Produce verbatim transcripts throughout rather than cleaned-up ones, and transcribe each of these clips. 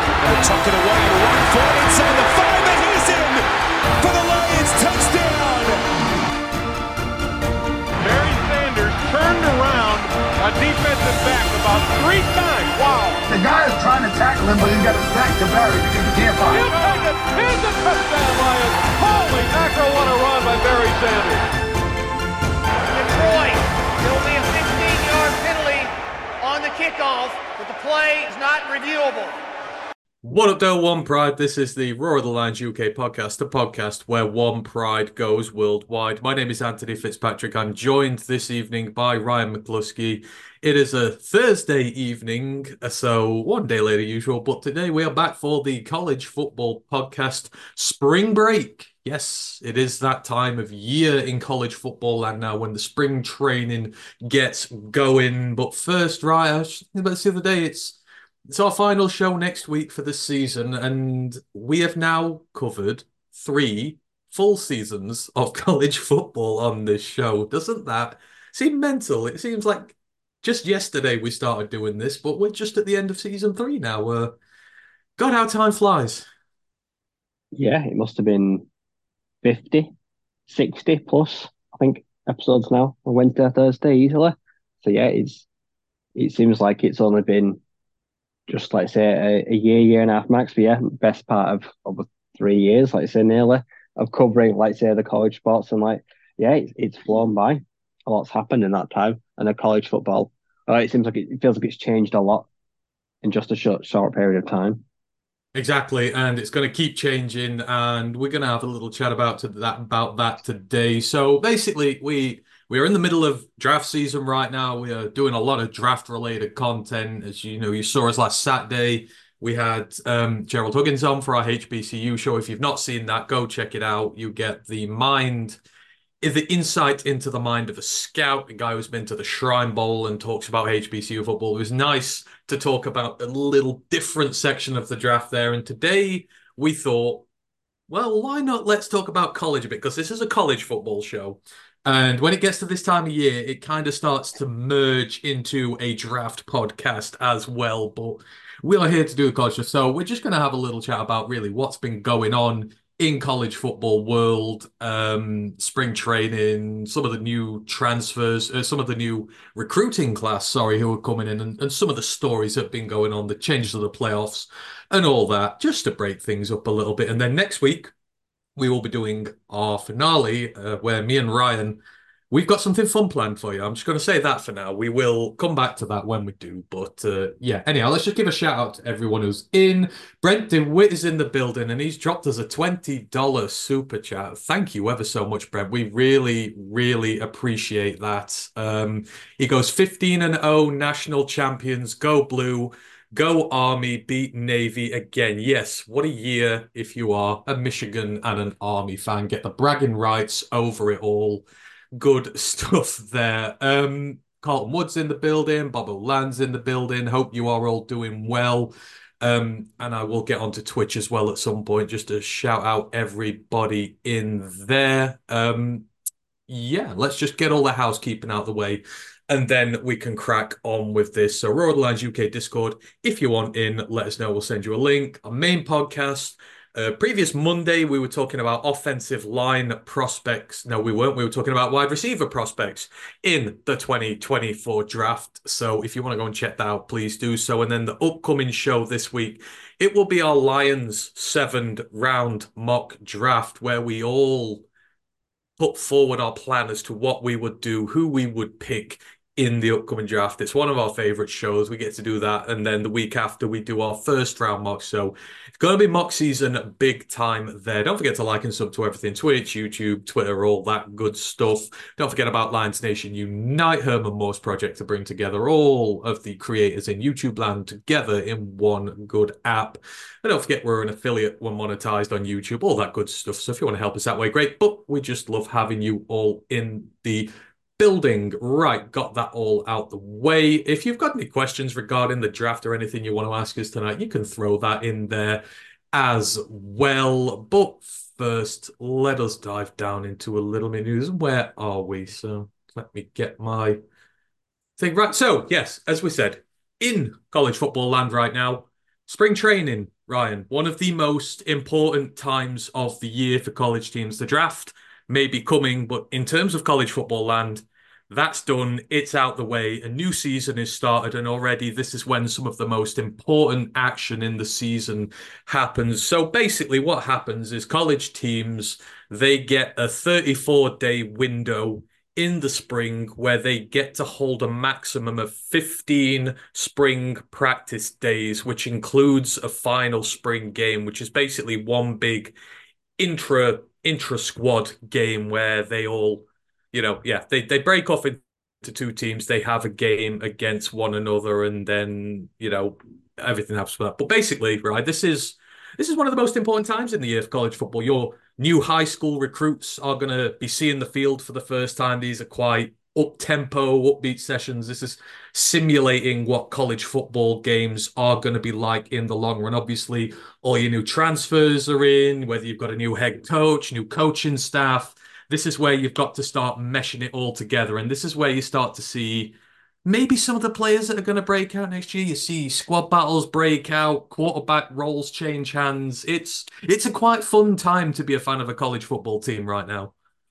They'll tuck it away and run for it inside the five, and he's in for the Lions touchdown. Barry Sanders turned around a defensive back about three times. Wow. The guy is trying to tackle him, but he's got his back to Barry because he can't find him. He'll take it. Here's a touchdown, Lions. Holy mackerel, what a run by Barry Sanders. Detroit, there will be a fifteen-yard penalty on the kickoff, but the play is not reviewable. What up, though, One Pride? This is the Roar of the Lions U K podcast, the podcast where One Pride goes worldwide. My name is Anthony Fitzpatrick. I'm joined this evening by Ryan McCluskey. It is a Thursday evening, so one day later usual, but today we are back for the college football podcast Spring Break. Yes, it is that time of year in college football land now when the spring training gets going. But first, Ryan, I was thinking about this the other day, it's It's our final show next week for the season, and we have now covered three full seasons of college football on this show. Doesn't that seem mental? It seems like just yesterday we started doing this, but we're just at the end of season three now. Uh, God, how time flies. Yeah, it must have been fifty, sixty plus, I think, episodes now on Wednesday, Thursday, easily. So yeah, it's it seems like it's only been just like say a, a year, year and a half max. But yeah, best part of over three years, like say nearly, of covering like say the college sports, and like yeah, it's, it's flown by. A lot's happened in that time, and the college football, uh, it seems like it, it feels like it's changed a lot in just a short short period of time. Exactly, and it's going to keep changing, and we're going to have a little chat about to that about that today. So basically, we we are in the middle of draft season right now. We are doing a lot of draft-related content. As you know, you saw us last Saturday. We had um, Gerald Huggins on for our H B C U show. If you've not seen that, go check it out. You get the mind, the insight into the mind of a scout, a guy who's been to the Shrine Bowl and talks about H B C U football. It was nice to talk about a little different section of the draft there. And today we thought, well, why not let's talk about college a bit, because this is a college football show. And when it gets to this time of year, it kind of starts to merge into a draft podcast as well. But we are here to do a college stuff. So we're just going to have a little chat about really what's been going on in college football world, um, spring training, some of the new transfers, uh, some of the new recruiting class, sorry, who are coming in, and, and some of the stories that have been going on, the changes of the playoffs and all that, just to break things up a little bit. And then next week, we will be doing our finale, uh, where me and Ryan, we've got something fun planned for you. I'm just going to say that for now. We will come back to that when we do. But uh, yeah, anyhow, let's just give a shout out to everyone who's in. Brent DeWitt is in the building, and he's dropped us a twenty dollars super chat. Thank you ever so much, Brent. We really, really appreciate that. Um, he goes fifteen and oh national champions. Go Blue. Go Army, beat Navy again. Yes, what a year if you are a Michigan and an Army fan. Get the bragging rights over it all. Good stuff there. Um, Carlton Wood's in the building. Bob O'Land's in the building. Hope you are all doing well. Um, and I will get onto Twitch as well at some point just to shout out everybody in there. Um, yeah, let's just get all the housekeeping out of the way, and then we can crack on with this. So Roar of the Lions U K Discord, if you want in, let us know. We'll send you a link. Our main podcast. Uh, previous Monday, we were talking about offensive line prospects. No, we weren't. We were talking about wide receiver prospects in the twenty twenty-four draft. So if you want to go and check that out, please do so. And then the upcoming show this week, it will be our Lions seventh round mock draft, where we all put forward our plan as to what we would do, who we would pick in the upcoming draft. It's one of our favorite shows. We get to do that. And then the week after, we do our first round mock. So it's going to be mock season big time there. Don't forget to like and sub to everything. Twitch, YouTube, Twitter, all that good stuff. Don't forget about Lions Nation Unite, Herman Moore's project to bring together all of the creators in YouTube land together in one good app. And don't forget we're an affiliate, we're monetized on YouTube, all that good stuff. So if you want to help us that way, great. But we just love having you all in the building. Right, got that all out the way. If you've got any questions regarding the draft or anything you want to ask us tonight, you can throw that in there as well. But first, let us dive down into a little bit of news. Where are we? So let me get my thing right. So, yes, as we said, in college football land right now, Spring training, Ryan, one of the most important times of the year for college teams. The draft may be coming, but in terms of college football land, that's done. It's out the way. A new season is started, and already this is when some of the most important action in the season happens. So basically, what happens is college teams, they get a thirty-four day window in the spring where they get to hold a maximum of fifteen spring practice days, which includes a final spring game, which is basically one big intra intra squad game where they all, you know, yeah, they, they break off into two teams, they have a game against one another, and then, you know, everything happens for that. But basically, right, this is this is one of the most important times in the year of college football. Your new high school recruits are going to be seeing the field for the first time. These are quite up-tempo, upbeat sessions. This is simulating what college football games are going to be like in the long run. Obviously, all your new transfers are in, whether you've got a new head coach, new coaching staff. This is where you've got to start meshing it all together. And this is where you start to see maybe some of the players that are going to break out next year. You see squad battles break out, quarterback roles change hands. It's it's a quite fun time to be a fan of a college football team right now.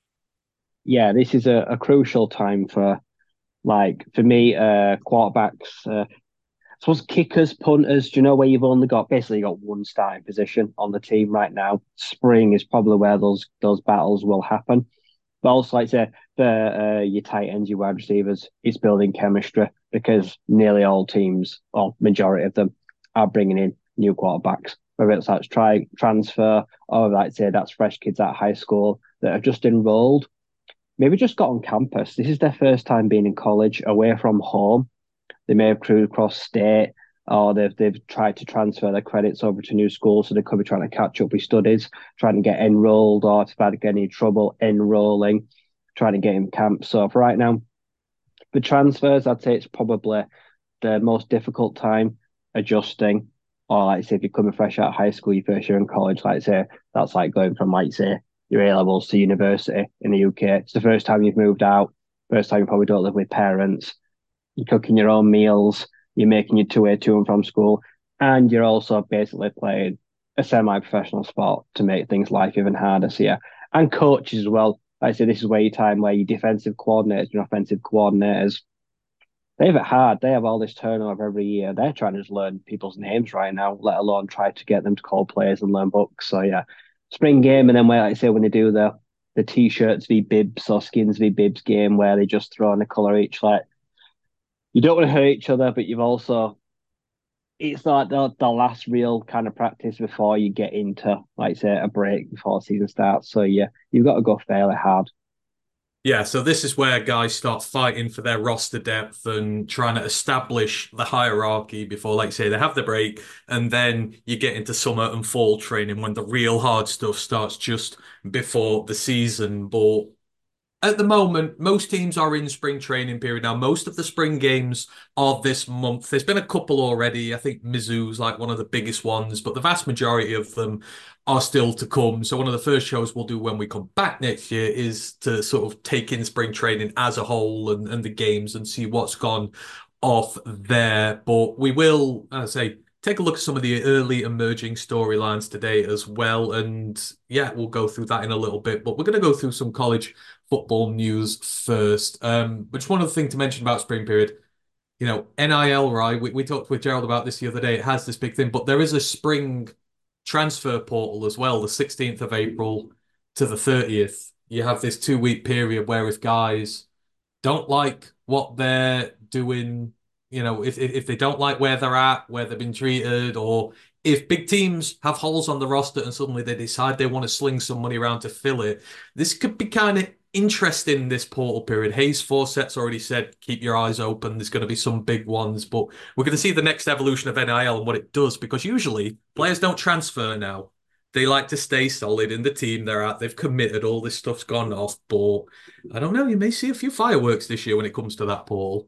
Yeah, this is a, a crucial time for, like, for me, uh, quarterbacks, uh, I suppose kickers, punters. Do you know where you've only got basically got one starting position on the team right now? Spring is probably where those those battles will happen. But also, like I say, for uh, your tight ends, your wide receivers, it's building chemistry because nearly all teams, or majority of them, are bringing in new quarterbacks. Whether it's that's try transfer or like say that's fresh kids at high school that have just enrolled, maybe just got on campus. This is their first time being in college, away from home. They may have crewed across state, or they've they've tried to transfer their credits over to new schools, so they could be trying to catch up with studies, trying to get enrolled, or if they had any trouble enrolling, trying to get in camp. So for right now, the transfers, I'd say it's probably the most difficult time adjusting. Or like say, if you're coming fresh out of high school, your first year in college, like say that's like going from like say your A levels to university in the U K. It's the first time you've moved out, first time you probably don't live with parents. You're cooking your own meals, you're making your two-way to and from school, and you're also basically playing a semi-professional sport to make things life even harder. So yeah, and coaches as well. Like I say, this is where your time where your defensive coordinators, your offensive coordinators, they have it hard. They have all this turnover every year. They're trying to just learn people's names right now, let alone try to get them to call players and learn books. So yeah, spring game, and then where like I say when they do the the t-shirts v bibs or skins v bibs game where they just throw in a colour each, like you don't want to hurt each other, but you've also it's like the, the last real kind of practice before you get into, like say, a break before season starts. So yeah, you've got to go fairly hard. Yeah, so this is where guys start fighting for their roster depth and trying to establish the hierarchy before, like say, they have the break, and then you get into summer and fall training when the real hard stuff starts just before the season. But at the moment, most teams are in spring training period now. Most of the spring games are this month. There's been a couple already. I think Mizzou's like one of the biggest ones, but the vast majority of them are still to come. So one of the first shows we'll do when we come back next year is to sort of take in spring training as a whole and, and the games and see what's gone off there. But we will, as I say, take a look at some of the early emerging storylines today as well. And yeah, we'll go through that in a little bit. But we're going to go through some college football news first. Um, but just one other thing to mention about spring period, you know, N I L, right? We, we talked with Gerald about this the other day. It has this big thing, but there is a spring transfer portal as well, the sixteenth of April to the thirtieth. You have this two week period where if guys don't like what they're doing, you know, if, if if they don't like where they're at, where they've been treated, or if big teams have holes on the roster and suddenly they decide they want to sling some money around to fill it, this could be kind of interesting, this portal period. Hayes Fawcett's already said, keep your eyes open. There's going to be some big ones, but we're going to see the next evolution of N I L and what it does, because usually players don't transfer now. They like to stay solid in the team they're at. They've committed. All this stuff's gone off, but I don't know. You may see a few fireworks this year when it comes to that portal.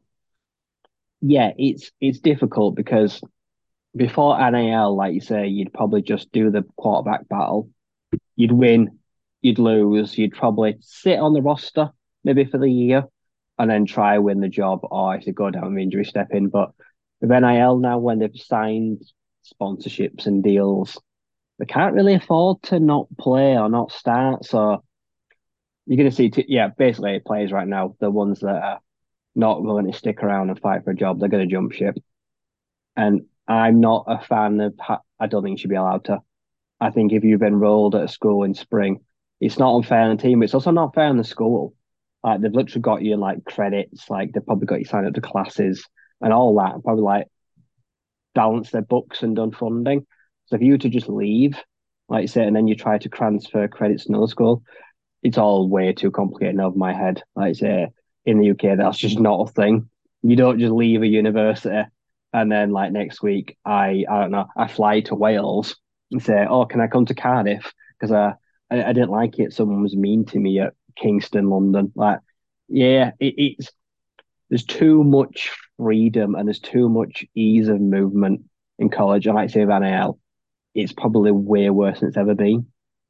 Yeah, it's it's difficult because before N A L, like you say, you'd probably just do the quarterback battle. You'd win, you'd lose, you'd probably sit on the roster maybe for the year and then try win the job, or if you go down the injury, step in. But with N I L now, when they've signed sponsorships and deals, they can't really afford to not play or not start. So you're going to see, t- yeah, basically players right now, the ones that are not willing to stick around and fight for a job, they're going to jump ship. And I'm not a fan of, I don't think you should be allowed to. I think if you've enrolled at a school in spring, it's not unfair on the team. It's also not fair on the school. Like they've literally got you like credits, like they've probably got you signed up to classes and all that, probably like balance their books and done funding. So if you were to just leave, like you say, and then you try to transfer credits to another school, it's all way too complicated over my head. Like I say, in the U K, that's just not a thing. You don't just leave a university and then like next week, I I don't know, I fly to Wales and say, oh, can I come to Cardiff? Because I, I I didn't like it. Someone was mean to me at Kingston, London. Like, yeah, it, it's there's too much freedom and there's too much ease of movement in college. And like I say, with N I L, it's probably way worse than it's ever been.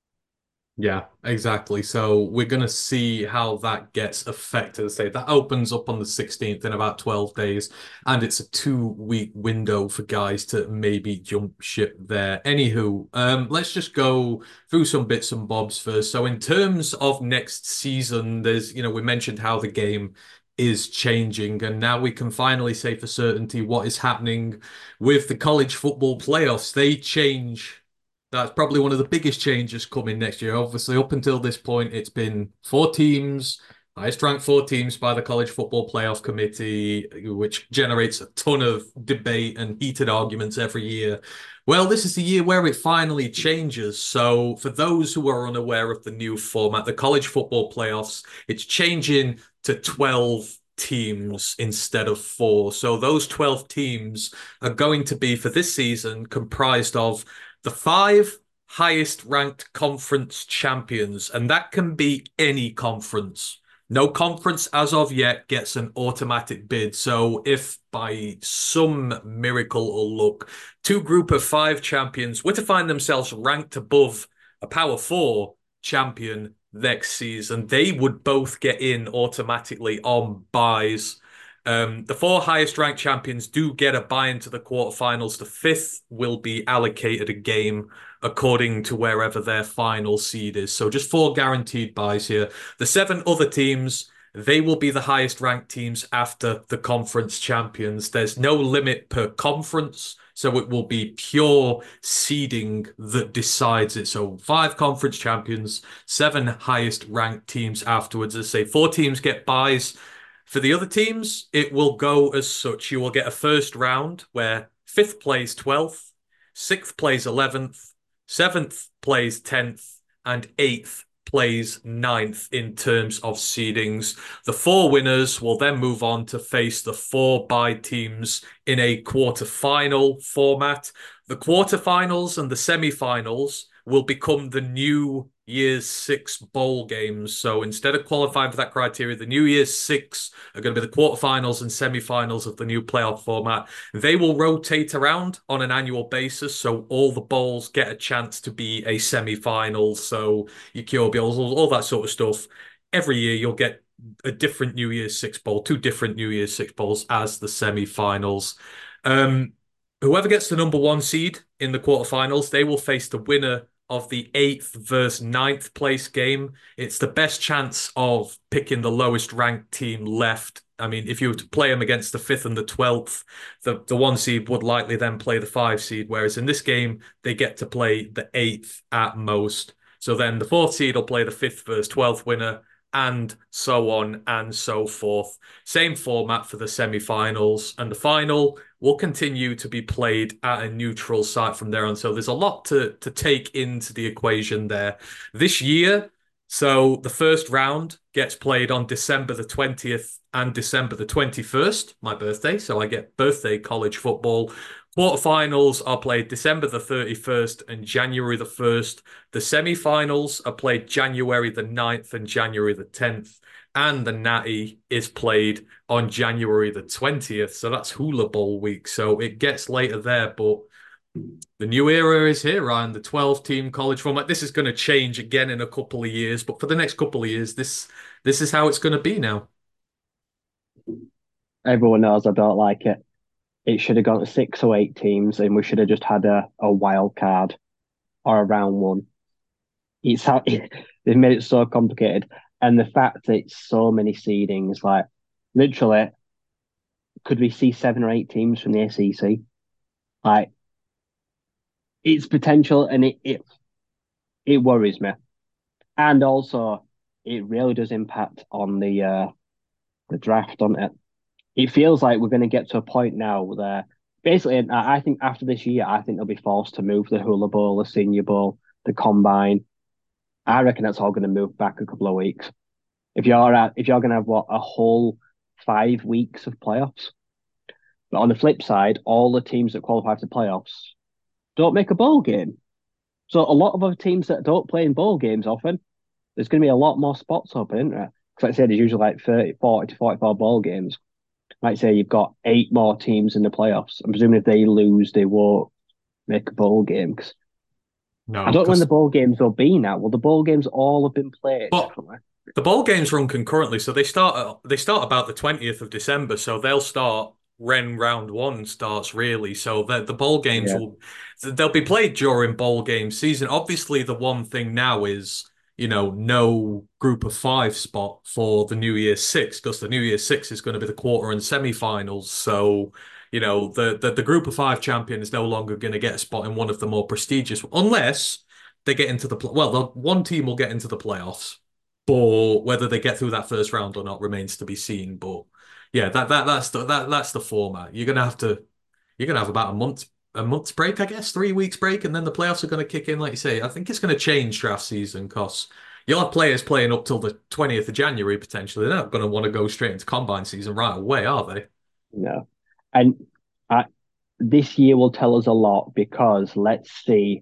Yeah, exactly. So we're going to see how that gets affected. Say that opens up on the sixteenth in about twelve days, and it's a two-week window for guys to maybe jump ship there. Anywho, um, let's just go through some bits and bobs first. So in terms of next season, there's, you know, we mentioned how the game is changing, and now we can finally say for certainty what is happening with the college football playoffs. They change. That's probably one of the biggest changes coming next year. Obviously, up until this point, it's been four teams, highest ranked four teams by the College Football Playoff Committee, which generates a ton of debate and heated arguments every year. Well, this is the year where it finally changes. So, for those who are unaware of the new format, the College Football Playoffs, it's changing to twelve teams instead of four. So, those twelve teams are going to be, for this season, comprised of the five highest ranked conference champions, and that can be any conference. No conference as of yet gets an automatic bid. So if by some miracle or luck, two group of five champions were to find themselves ranked above a power four champion next season, they would both get in automatically on buys. Um, the four highest ranked champions do get a buy into the quarterfinals. The fifth will be allocated a game according to wherever their final seed is. So just four guaranteed buys here. The seven other teams, they will be the highest ranked teams after the conference champions. There's no limit per conference, so it will be pure seeding that decides it. So five conference champions, seven highest ranked teams afterwards. As I say, four teams get buys. For the other teams, it will go as such. You will get a first round where fifth plays twelfth, sixth plays eleventh, seventh plays tenth, and eighth plays ninth in terms of seedings. The four winners will then move on to face the four bye teams in a quarter-final format. The quarterfinals and the semi-finals will become the new Year's Six bowl games. So instead of qualifying for that criteria, the New Year's Six are going to be the quarterfinals and semi-finals of the new playoff format. They will rotate around on an annual basis, so all the bowls get a chance to be a semi-final. So your Cure Bowls, all, all that sort of stuff. Every year you'll get a different New Year's Six bowl, two different New Year's Six bowls as the semi-finals. Um, whoever gets the number one seed in the quarterfinals, they will face the winner of the eighth versus ninth place game. It's the best chance of picking the lowest ranked team left. I mean, if you were to play them against the fifth and the twelfth, the, the one seed would likely then play the five seed, whereas in this game, they get to play the eighth at most. So then the fourth seed will play the fifth versus twelfth winner, and so on and so forth. Same format for the semi-finals, and the final will continue to be played at a neutral site from there on. So there's a lot to, to take into the equation there. This year, so the first round gets played on December the twentieth and December the twenty-first, my birthday, so I get birthday college football. Quarterfinals are played December the thirty-first and January the first. The semi-finals are played January the ninth and January the tenth. And the Natty is played on January the twentieth. So that's Hula Bowl week. So it gets later there, but the new era is here, Ryan. The twelve-team college format. This is going to change again in a couple of years, but for the next couple of years, this this is how it's going to be now. Everyone knows I don't like it. it should have gone to six or eight teams, and we should have just had a, a wild card or a round one. It's how it, they've made it so complicated, and the fact that it's so many seedings, like literally, could we see seven or eight teams from the S E C? Like, it's potential, and it it it worries me, and also it really does impact on the uh, the draft, doesn't it? It feels like we're going to get to a point now where basically, I think after this year, I think they'll be forced to move the Hula Bowl, the Senior Bowl, the Combine. I reckon that's all going to move back a couple of weeks. If you're at, if you're going to have what a whole five weeks of playoffs, but on the flip side, all the teams that qualify for the playoffs don't make a bowl game. So a lot of other teams that don't play in bowl games often, there's going to be a lot more spots open, isn't there? Because like I said, there's usually like thirty, forty to forty-four bowl games. Like say you've got eight more teams in the playoffs. I'm presuming if they lose, they won't make a bowl game. Cause No, I don't know when the bowl games will be now. Well, the bowl games all have been played. But the bowl games run concurrently, so they start they start about the twentieth of December. So they'll start when round one starts, really. So the the bowl games Yeah. will they'll be played during bowl game season. Obviously, the one thing now is, you know, no group of five spot for the New Year's Six, because the New Year's Six is going to be the quarter and semi-finals. So, you know, the, the, the group of five champion is no longer going to get a spot in one of the more prestigious, unless they get into the, pl- well, the, one team will get into the playoffs, but whether they get through that first round or not remains to be seen. But yeah, that, that that's the that that's the format. You're gonna have to you're gonna have about a month a month's break, I guess, three weeks break, and then the playoffs are going to kick in. Like you say, I think it's going to change draft season because you'll have players playing up till the twentieth of January potentially. They're not going to want to go straight into combine season right away, are they? No. And I, this year will tell us a lot because let's see,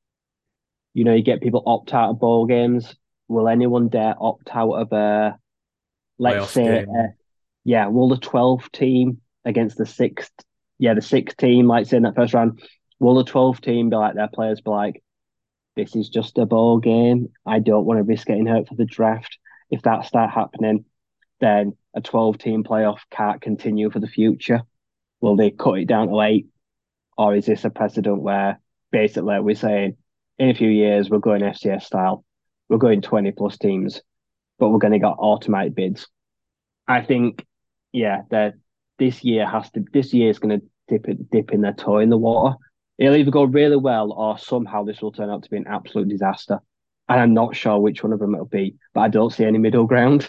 you know, you get people opt out of bowl games. Will anyone dare opt out of a, let's Playoff say, game. uh, yeah, will the twelfth team against the sixth, yeah, the sixth team, like say in that first round, will the twelfth team be like, their players be like, this is just a bowl game. I don't want to risk getting hurt for the draft. If that start happening, then a twelve team playoff can't continue for the future. Will they cut it down to eight? Or is this a precedent where basically we're saying in a few years we're going F C S style, we're going twenty plus teams, but we're going to get automatic bids? I think, yeah, that this year has to, this year is going to dip it, dip in their toe in the water. It'll either go really well or somehow this will turn out to be an absolute disaster. And I'm not sure which one of them it'll be, but I don't see any middle ground.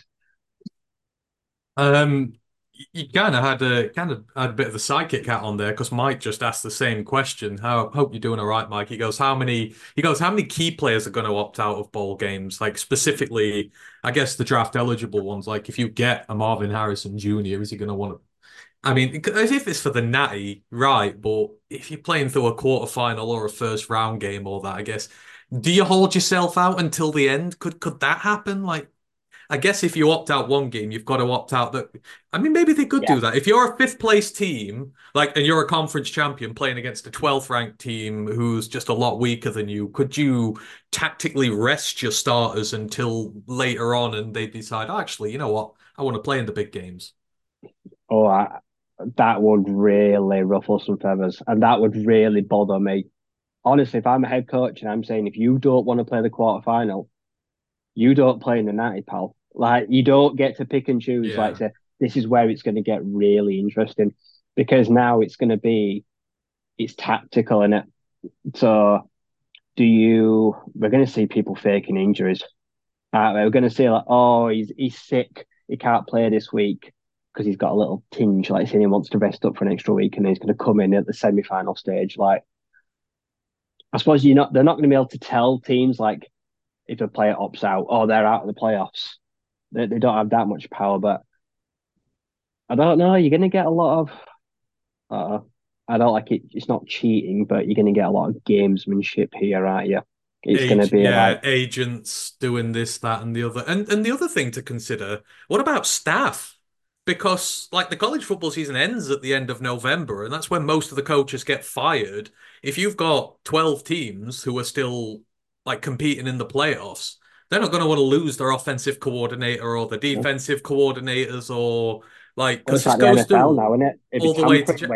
Um, you kind of had a kind of had a bit of the psychic hat on there because Mike just asked the same question. How hope you're doing all right, Mike. He goes, how many? He goes, how many key players are going to opt out of bowl games? Like specifically, I guess the draft eligible ones. Like if you get a Marvin Harrison Junior, is he going to want to? I mean, as if it's for the natty, right? But if you're playing through a quarterfinal or a first round game or that, I guess, do you hold yourself out until the end? Could could that happen? Like, I guess if you opt out one game, you've got to opt out that. I mean, maybe they could Yeah. do that. If you're a fifth place team, like, and you're a conference champion playing against a twelfth ranked team who's just a lot weaker than you, could you tactically rest your starters until later on and they decide, oh, actually, you know what? I want to play in the big games. Oh, I, that would really ruffle some feathers, and that would really bother me. Honestly, if I'm a head coach and I'm saying, if you don't want to play the quarterfinal, you don't play in the natty, pal. Like, you don't get to pick and choose. Yeah. Like, say, this is where it's going to get really interesting because now it's going to be, it's tactical in it. So, do you? We're going to see people faking injuries. Uh, we're going to see like, oh, he's he's sick, he can't play this week because he's got a little tinge, like saying he wants to rest up for an extra week, and he's going to come in at the semi-final stage. Like, I suppose you're not, they're not going to be able to tell teams like if a player opts out, oh, they're out of the playoffs. They, they don't have that much power, but I don't know. You're going to get a lot of, uh, I don't like it. It's not cheating, but you're going to get a lot of gamesmanship here, aren't you? It's Ag- going to be yeah, like, agents doing this, that, and the other. And and the other thing to consider, what about staff? Because like the college football season ends at the end of November, and that's when most of the coaches get fired. If you've got twelve teams who are still like competing in the playoffs, they're not going to want to lose their offensive coordinator or the defensive coordinators or like well, because it's this like the goes N F L through now, isn't it? It'd all be the way to. tampering. Wait,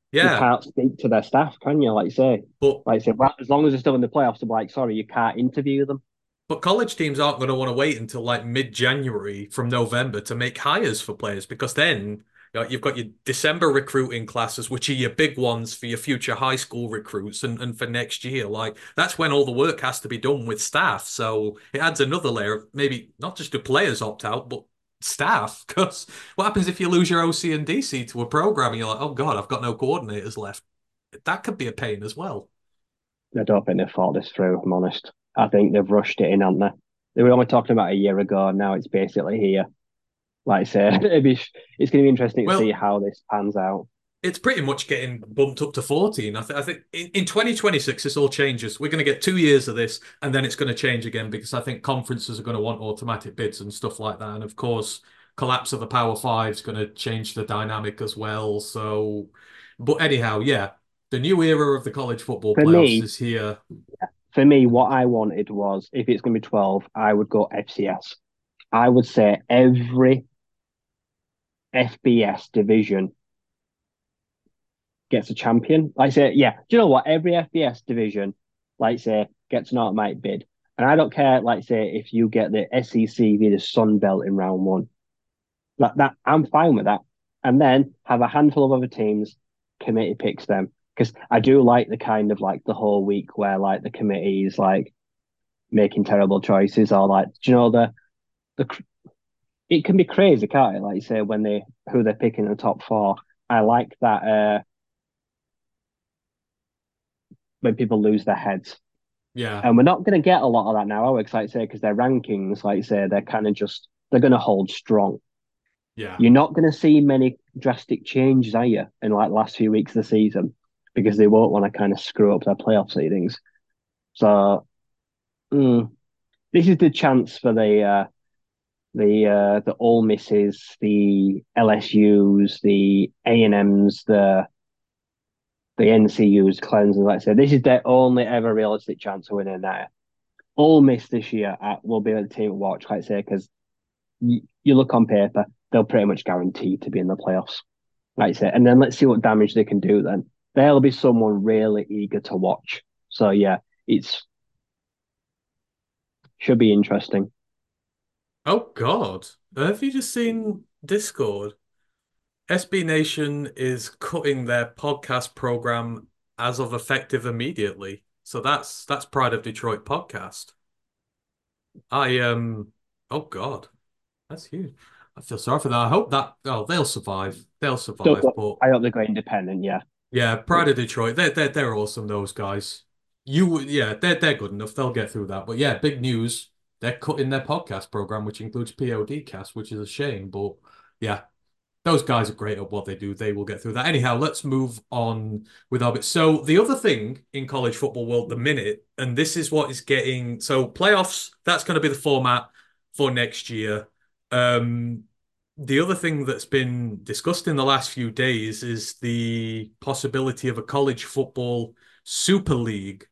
You Yeah, can't speak to their staff, can you? Like you say, but like you say, well, as long as they're still in the playoffs, they're like, sorry, you can't interview them. But college teams aren't going to want to wait until like mid-January from November to make hires for players because then you know, you've got your December recruiting classes, which are your big ones for your future high school recruits and, and for next year. Like that's when all the work has to be done with staff. So it adds another layer of maybe not just do players opt out, but staff. Because what happens if you lose your O C and D C to a program and you're like, oh God, I've got no coordinators left? That could be a pain as well. I don't think they've thought this through, if I'm honest. I think they've rushed it in, haven't they? They were only talking about a year ago, and now it's basically here. Like I say, it'd be, it's going to be interesting to see Well, how this pans out. it's pretty much getting bumped up to fourteen. I, th I think in, in twenty twenty-six, this all changes. We're going to get two years of this, and then it's going to change again because I think conferences are going to want automatic bids and stuff like that. And of course, collapse of the Power Five is going to change the dynamic as well. So, but anyhow, yeah, the new era of the college football For playoffs me, is here. for me, what I wanted was if it's going to be twelve, I would go F C S. I would say every F B S division gets a champion. Like I say, yeah, do you know what? Every F B S division, like I say, gets an automatic bid. And I don't care, like I say, if you get the S E C v the Sun Belt in round one. Like that, I'm fine with that. And then have a handful of other teams, committee picks them. Because I do like the kind of like the whole week where like the committee is like making terrible choices or like, do you know, the, the, it can be crazy, can't it? Like you say, when they, who they're picking in the top four. I like that, uh, when people lose their heads. Yeah, And we're not going to get a lot of that now, are we? Because, like I say, because their rankings, like I say, they're kind of just, they're going to hold strong. yeah. You're not going to see many drastic changes, are you, in like the last few weeks of the season? Because they won't want to kind of screw up their playoff seedings. So, mm, this is the chance for the, uh, the, uh, the Ole Misses, the L S Us, the A and Ms, the, the N C Us, Clemsons, like I say, this is their only ever realistic chance of winning that. Ole Miss this year uh, will be the team to watch, like I say, because you, you look on paper, they'll pretty much guarantee to be in the playoffs, like I say. And then let's see what damage they can do then. There'll be someone really eager to watch. So, yeah, it's should be interesting. Oh God, have you just seen Discord? S B Nation is cutting their podcast program as of effective immediately. So that's that's Pride of Detroit podcast. I um oh God, that's huge. I feel sorry for that. I hope that oh they'll survive. They'll So, survive. But I hope they go independent, yeah. yeah, Pride of Detroit, they're they're they're awesome, those guys. You yeah, they're they're good enough. They'll get through that. But yeah, big news. They're cutting their podcast program, which includes PODcast, which is a shame. But yeah, those guys are great at what they do. They will get through that. Anyhow, let's move on with our bit. So the other thing in college football world, the minute, and this is what is getting so playoffs. That's going to be the format for next year. Um, the other thing that's been discussed in the last few days is the possibility of a college football super league.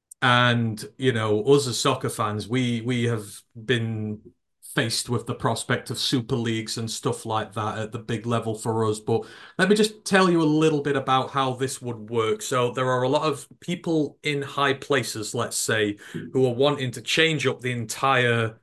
And, you know, us as soccer fans, we we have been faced with the prospect of super leagues and stuff like that at the big level for us. But let me just tell you a little bit about how this would work. So there are a lot of people in high places, let's say, who are wanting to change up the entire,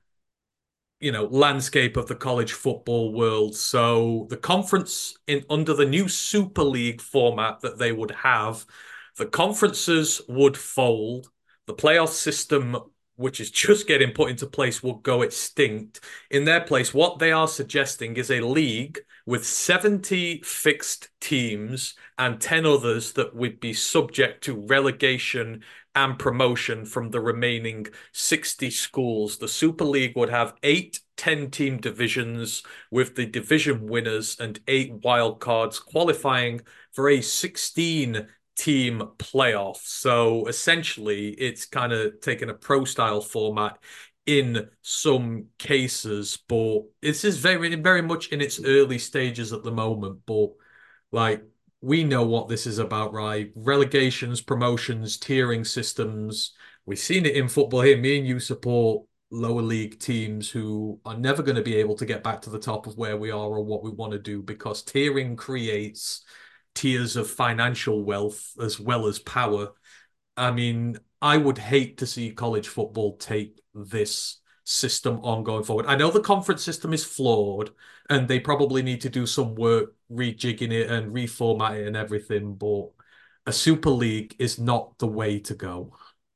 you know, landscape of the college football world. So the conference in under the new Super League format that they would have, the conferences would fold. The playoff system, which is just getting put into place, will go extinct. In their place, what they are suggesting is a league with seventy fixed teams and ten others that would be subject to relegation and promotion from the remaining sixty schools. The Super League would have eight ten-team divisions with the division winners and eight wild cards qualifying for a sixteen team playoff. So essentially, it's kind of taken a pro style format in some cases, but this is very, very much in its early stages at the moment. But like, we know what this is about, right? Relegations, promotions, tiering systems. We've seen it in football here. Me and you support lower league teams who are never going to be able to get back to the top of where we are or what we want to do because tiering creates tiers of financial wealth as well as power. I mean, I would hate to see college football take this system on going forward. I know the conference system is flawed and they probably need to do some work rejigging it and reformat it and everything, but a Super League is not the way to go.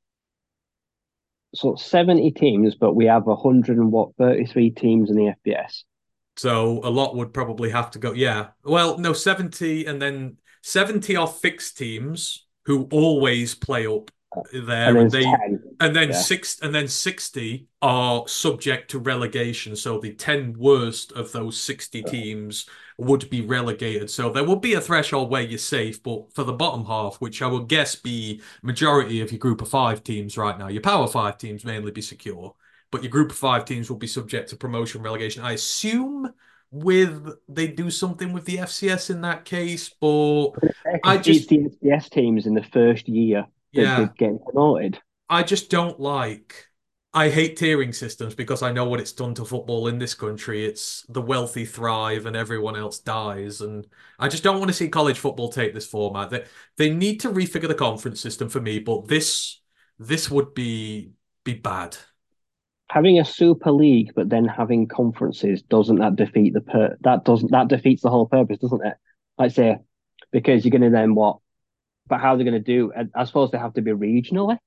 So seventy teams, but we have one hundred and what, thirty-three teams in the F B S. So a lot would probably have to go. Yeah. Well, no, seventy and then seventy are fixed teams who always play up there, And and there's they ten. and then Yeah. six and then sixty are subject to relegation. So the ten worst of those sixty teams would be relegated. So there would be a threshold where you're safe, but for the bottom half, which I would guess be majority of your group of five teams right now, your power five teams mainly be secure, but your group of five teams will be subject to promotion relegation. I assume with they do something with the F C S in that case, but I It's just the F B S teams in the first year that yeah. did get promoted. I just don't like. I hate tiering systems because I know what it's done to football in this country. It's the wealthy thrive and everyone else dies. And I just don't want to see college football take this format. They they need to refigure the conference system for me, but this this would be be bad. Having a Super League, but then having conferences, doesn't that defeat the per that doesn't that defeats the whole purpose, doesn't it? Like say, because you're going to then what? But how they're going to do? I, I suppose they have to be regionally.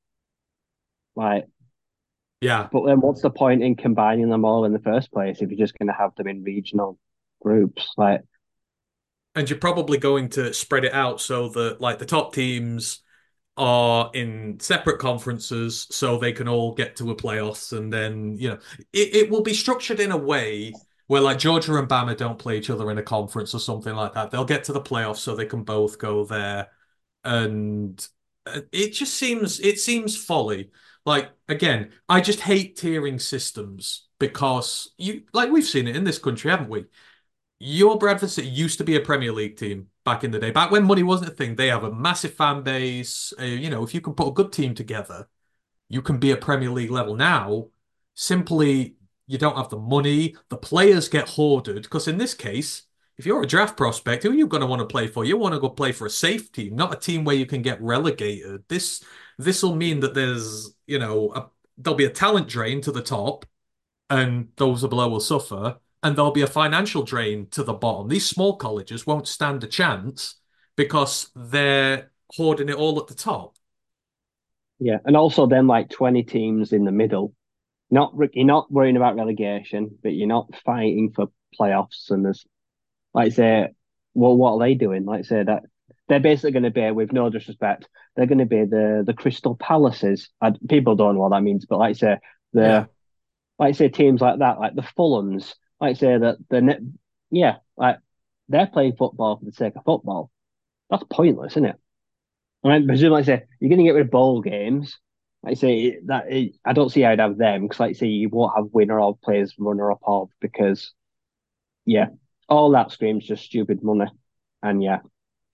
Like, Yeah. but then what's the point in combining them all in the first place if you're just going to have them in regional groups? Like, And you're probably going to spread it out so that like the top teams are in separate conferences so they can all get to a playoffs, and then you know it, it will be structured in a way where like Georgia and Bama don't play each other in a conference or something like that. They'll get to the playoffs so they can both go there, and uh, it just seems it seems folly. Like again, I just hate tiering systems because you like we've seen it in this country, haven't we? Your Bradford City used to be a Premier League team back in the day. Back when money wasn't a thing, they have a massive fan base. Uh, you know, if you can put a good team together, you can be a Premier League level. Now, simply, you don't have the money. The players get hoarded. Because in this case, if you're a draft prospect, who are you going to want to play for? You want to go play for a safe team, not a team where you can get relegated. This this will mean that there's, you know, a, there'll be a talent drain to the top, and those below will suffer. And there'll be a financial drain to the bottom. These small colleges won't stand a chance because they're hoarding it all at the top. yeah, and also then like twenty teams in the middle. Not you're not worrying about relegation, but you're not fighting for playoffs. And there's like say, well, what are they doing? Like say that they're basically going to be, with no disrespect, they're going to be the the Crystal Palaces. I, people don't know what that means, but like say the Yeah. like say teams like that, like the Fulhams, like say that the net, yeah, like they're playing football for the sake of football. That's pointless, isn't it? I mean, presume like say you're going to get rid of bowl games. Like say that I don't see how I'd have them because like say you won't have winner of players runner up of because yeah, all that screams just stupid money, and yeah,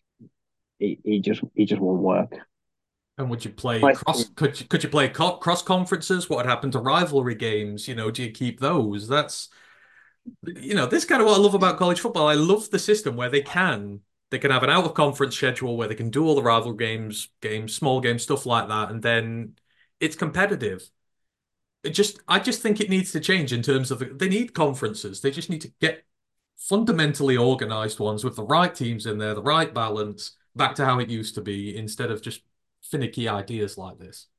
it, it just it just won't work. And would you play Like, cross? Could you, could you play co cross conferences? What would happen to rivalry games? You know, do you keep those? That's you know, this kind of what I love about college football. I love the system where they can they can have an out of conference schedule where they can do all the rival games, games, small games, stuff like that, and then it's competitive. It just I just think it needs to change in terms of they need conferences. They just need to get fundamentally organized ones with the right teams in there, the right balance, back to how it used to be instead of just finicky ideas like this.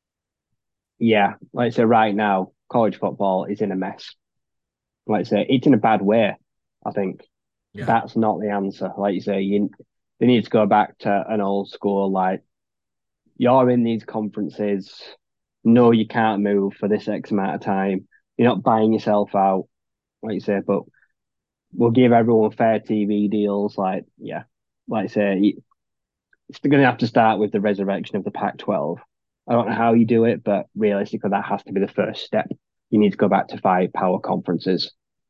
yeah, like I say, right now, college football is in a mess. Like I say, it's in a bad way. I think Yeah. that's not the answer. Like you say, you they need to go back to an old school. Like you're in these conferences, no, you can't move for this X amount of time. You're not buying yourself out, like you say, but we'll give everyone fair T V deals. Like yeah, like I say, it's going to have to start with the resurrection of the Pac twelve. I don't know how you do it, but realistically, that has to be the first step. You need to go back to five power conferences.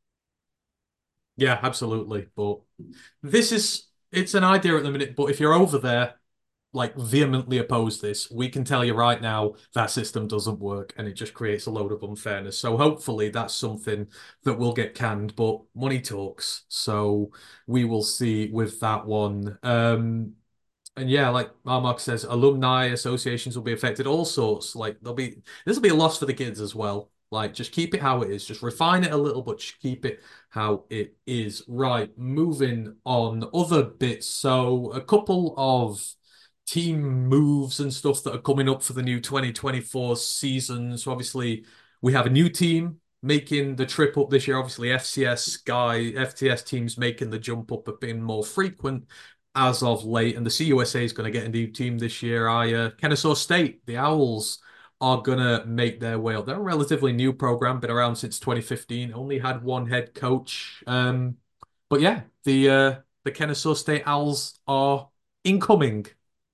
Yeah, absolutely. But this is it's an idea at the minute, but if you're over there, like vehemently oppose this. We can tell you right now that system doesn't work and it just creates a load of unfairness. So hopefully that's something that will get canned, but money talks. So we will see with that one. Um, and yeah, like Mark says, alumni associations will be affected, all sorts. Like there'll be this will be a loss for the kids as well. Like just keep it how it is, just refine it a little, but just keep it how it is. Right, moving on, other bits. So a couple of team moves and stuff that are coming up for the new twenty twenty-four season. So obviously we have a new team making the trip up this year. Obviously F C S Sky, F T S teams making the jump up have been more frequent as of late, and the C U S A is going to get a new team this year. I uh, Kennesaw State, the Owls, are going to make their way up. They're a relatively new program, been around since twenty fifteen, only had one head coach. Um, but yeah, the uh, the Kennesaw State Owls are incoming.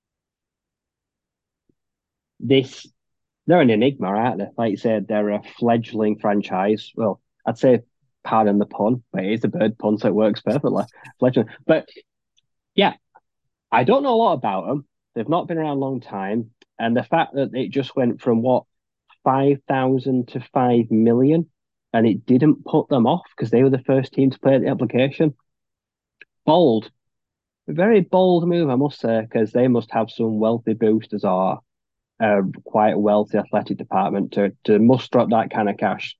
This they're an enigma, aren't they? Like you said, they're a fledgling franchise. Well, I'd say pardon the pun, but it is a bird pun, so it works perfectly. Fledgling. But yeah, I don't know a lot about them. They've not been around a long time. And the fact that it just went from what, five thousand to five million, and it didn't put them off because they were the first team to play the application. Bold. A very bold move, I must say, because they must have some wealthy boosters or uh, quite a wealthy athletic department to, to muster up that kind of cash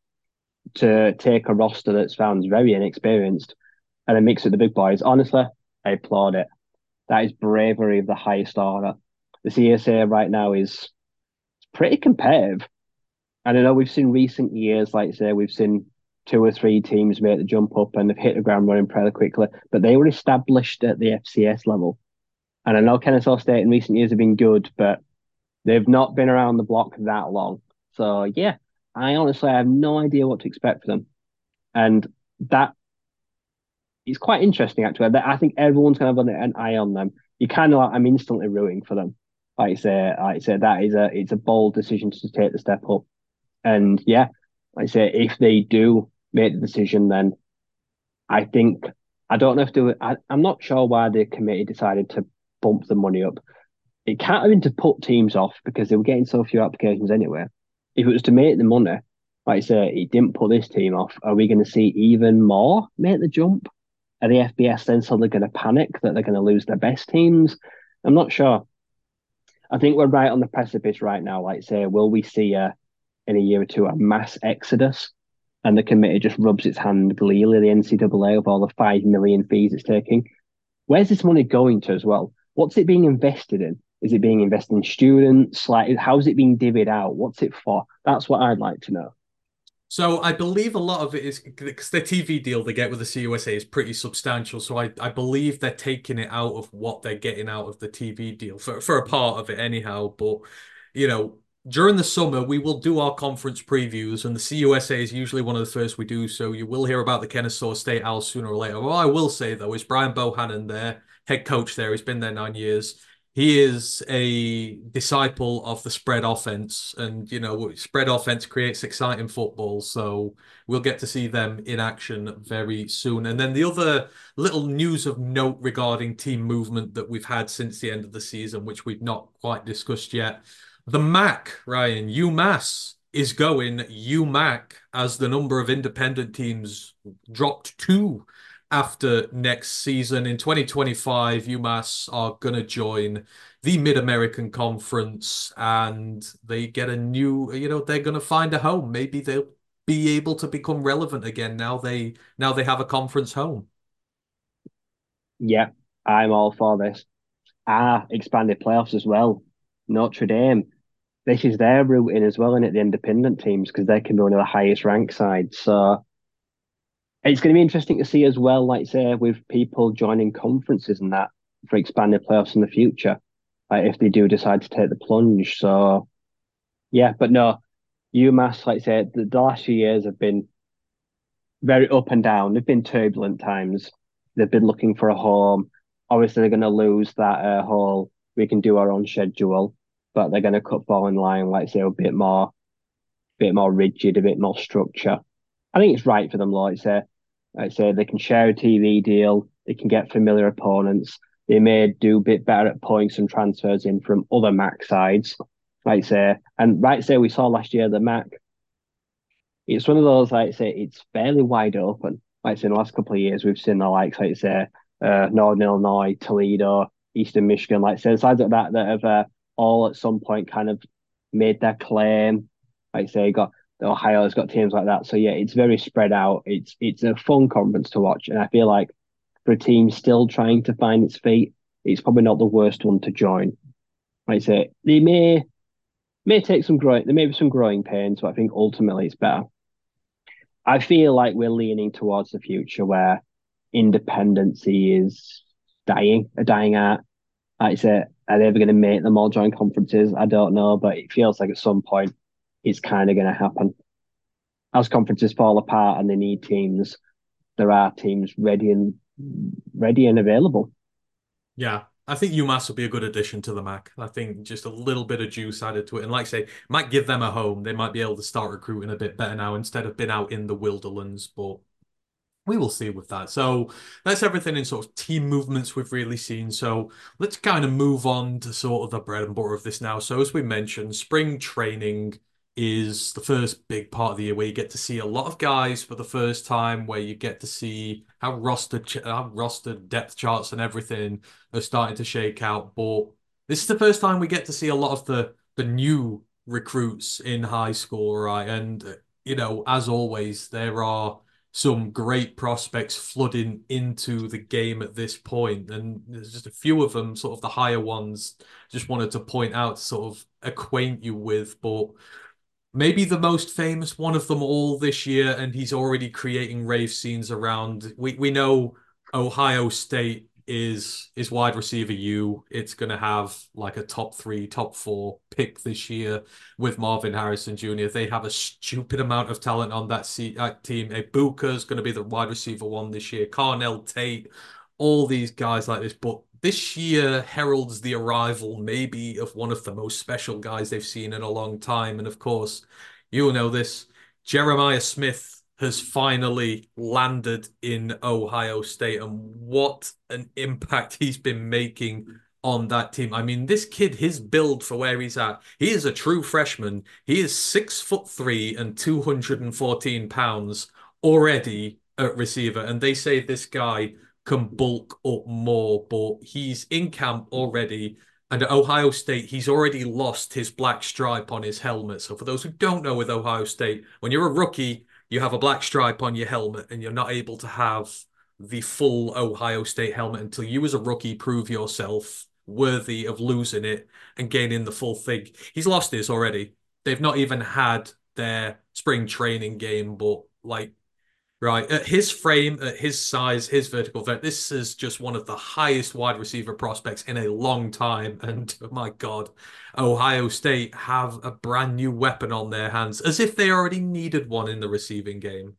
to take a roster that sounds very inexperienced and then mix it with the big boys. Honestly, I applaud it. That is bravery of the highest order. The C S A right now is pretty competitive. And I know we've seen recent years, like say, we've seen two or three teams make the jump up and they've hit the ground running pretty quickly, but they were established at the F C S level. And I know Kennesaw State in recent years have been good, but they've not been around the block that long. So yeah, I honestly have no idea what to expect for them. And that is quite interesting, actually. I think everyone's going to have an eye on them. You kind of like, I'm instantly rooting for them. Like I say, like I say, that is a it's a bold decision to take the step up. And yeah, like I say, if they do make the decision, then I think I don't know if they were, I, I'm not sure why the committee decided to bump the money up. It can't have been to put teams off because they were getting so few applications anyway. If it was to make the money, like I say, it didn't put this team off. Are we going to see even more make the jump? Are the F B S then suddenly going to panic that they're going to lose their best teams? I'm not sure. I think we're right on the precipice right now. Like say, will we see a in a year or two a mass exodus, and the committee just rubs its hand gleefully, the N C double A, of all the five million fees it's taking? Where's this money going to as well? What's it being invested in? Is it being invested in students? Like, how's it being divvied out? What's it for? That's what I'd like to know. So I believe a lot of it is because the T V deal they get with the C U S A is pretty substantial. So I, I believe they're taking it out of what they're getting out of the T V deal for, for a part of it anyhow. But, you know, during the summer, we will do our conference previews, and the C U S A is usually one of the first we do. So you will hear about the Kennesaw State Owls sooner or later. What I will say, though, is Brian Bohannon there, head coach there. He's been there nine years. He is a disciple of the spread offense, and you know, spread offense creates exciting football. So we'll get to see them in action very soon. And then the other little news of note regarding team movement that we've had since the end of the season, which we've not quite discussed yet. The M A C, Ryan, UMass is going U M A C as the number of independent teams dropped to after next season. In twenty twenty-five, UMass are going to join the Mid-American Conference and they get a new, you know, they're going to find a home. Maybe they'll be able to become relevant again now they now they have a conference home. Yeah, I'm all for this. Ah, expanded playoffs as well. Notre Dame. This is their route in as well, in at the independent teams, because they can be one of the highest ranked sides. So it's going to be interesting to see as well, like say, with people joining conferences and that for expanded playoffs in the future, like if they do decide to take the plunge. So yeah, but no, UMass, like I said, the, the last few years have been very up and down. They've been turbulent times. They've been looking for a home. Obviously, they're going to lose that uh, whole, we can do our own schedule, but they're going to cut ball in line, like say, a bit more, bit more rigid, a bit more structure. I think it's right for them, like I say. Like I say, they can share a T V deal, they can get familiar opponents, They may do a bit better at pulling some transfers in from other Mac sides, like say, and right say we saw last year the Mac. It's one of those, like say, it's fairly wide open. Like say, in the last couple of years, we've seen the likes, like say, uh, Northern Illinois, Toledo, Eastern Michigan, like say, sides like that that have uh, all at some point kind of made their claim. Like say, got Ohio's got teams like that. So yeah, it's very spread out. It's it's a fun conference to watch, and I feel like for a team still trying to find its feet, it's probably not the worst one to join. Like I say, they may may take some growing, there may be some growing pains, but I think ultimately it's better. I feel like we're leaning towards the future where independency is dying, a dying art. Like I say, are they ever going to make them all join conferences? I don't know, but it feels like at some point it's kind of going to happen. As conferences fall apart and they need teams, there are teams ready and ready and available. Yeah, I think UMass will be a good addition to the Mac. I think just a little bit of juice added to it. And like I say, might give them a home. They might be able to start recruiting a bit better now instead of being out in the wilderlands. But we will see with that. So that's everything in sort of team movements we've really seen. So let's kind of move on to sort of the bread and butter of this now. So as we mentioned, spring training is the first big part of the year where you get to see a lot of guys for the first time, where you get to see how rostered, how rostered depth charts and everything are starting to shake out. But this is the first time we get to see a lot of the the new recruits in high school, right? And you know, as always, there are some great prospects flooding into the game at this point, and there's just a few of them, sort of the higher ones, just wanted to point out, sort of acquaint you with, but maybe the most famous one of them all this year, and he's already creating rave scenes around. We we know Ohio State is is wide receiver U. It's going to have like a top three, top four pick this year with Marvin Harrison Junior They have a stupid amount of talent on that, se- that team. Ibuka is going to be the wide receiver one this year. Carnell Tate, all these guys like this. But this year heralds the arrival maybe of one of the most special guys they've seen in a long time. And of course, you'll know this, Jeremiah Smith has finally landed in Ohio State, and what an impact he's been making on that team. I mean, this kid, his build for where he's at, he is a true freshman. He is six foot three and two hundred fourteen pounds already at receiver. And they say this guy can bulk up more, but he's in camp already. And at Ohio State, he's already lost his black stripe on his helmet. So for those who don't know, with Ohio State, when you're a rookie, you have a black stripe on your helmet and you're not able to have the full Ohio State helmet until you, as a rookie, prove yourself worthy of losing it and gaining the full thing. He's lost his already. They've not even had their spring training game, but like, right, at his frame, at his size, his vertical vert, this is just one of the highest wide receiver prospects in a long time. And oh my God, Ohio State have a brand new weapon on their hands, as if they already needed one in the receiving game.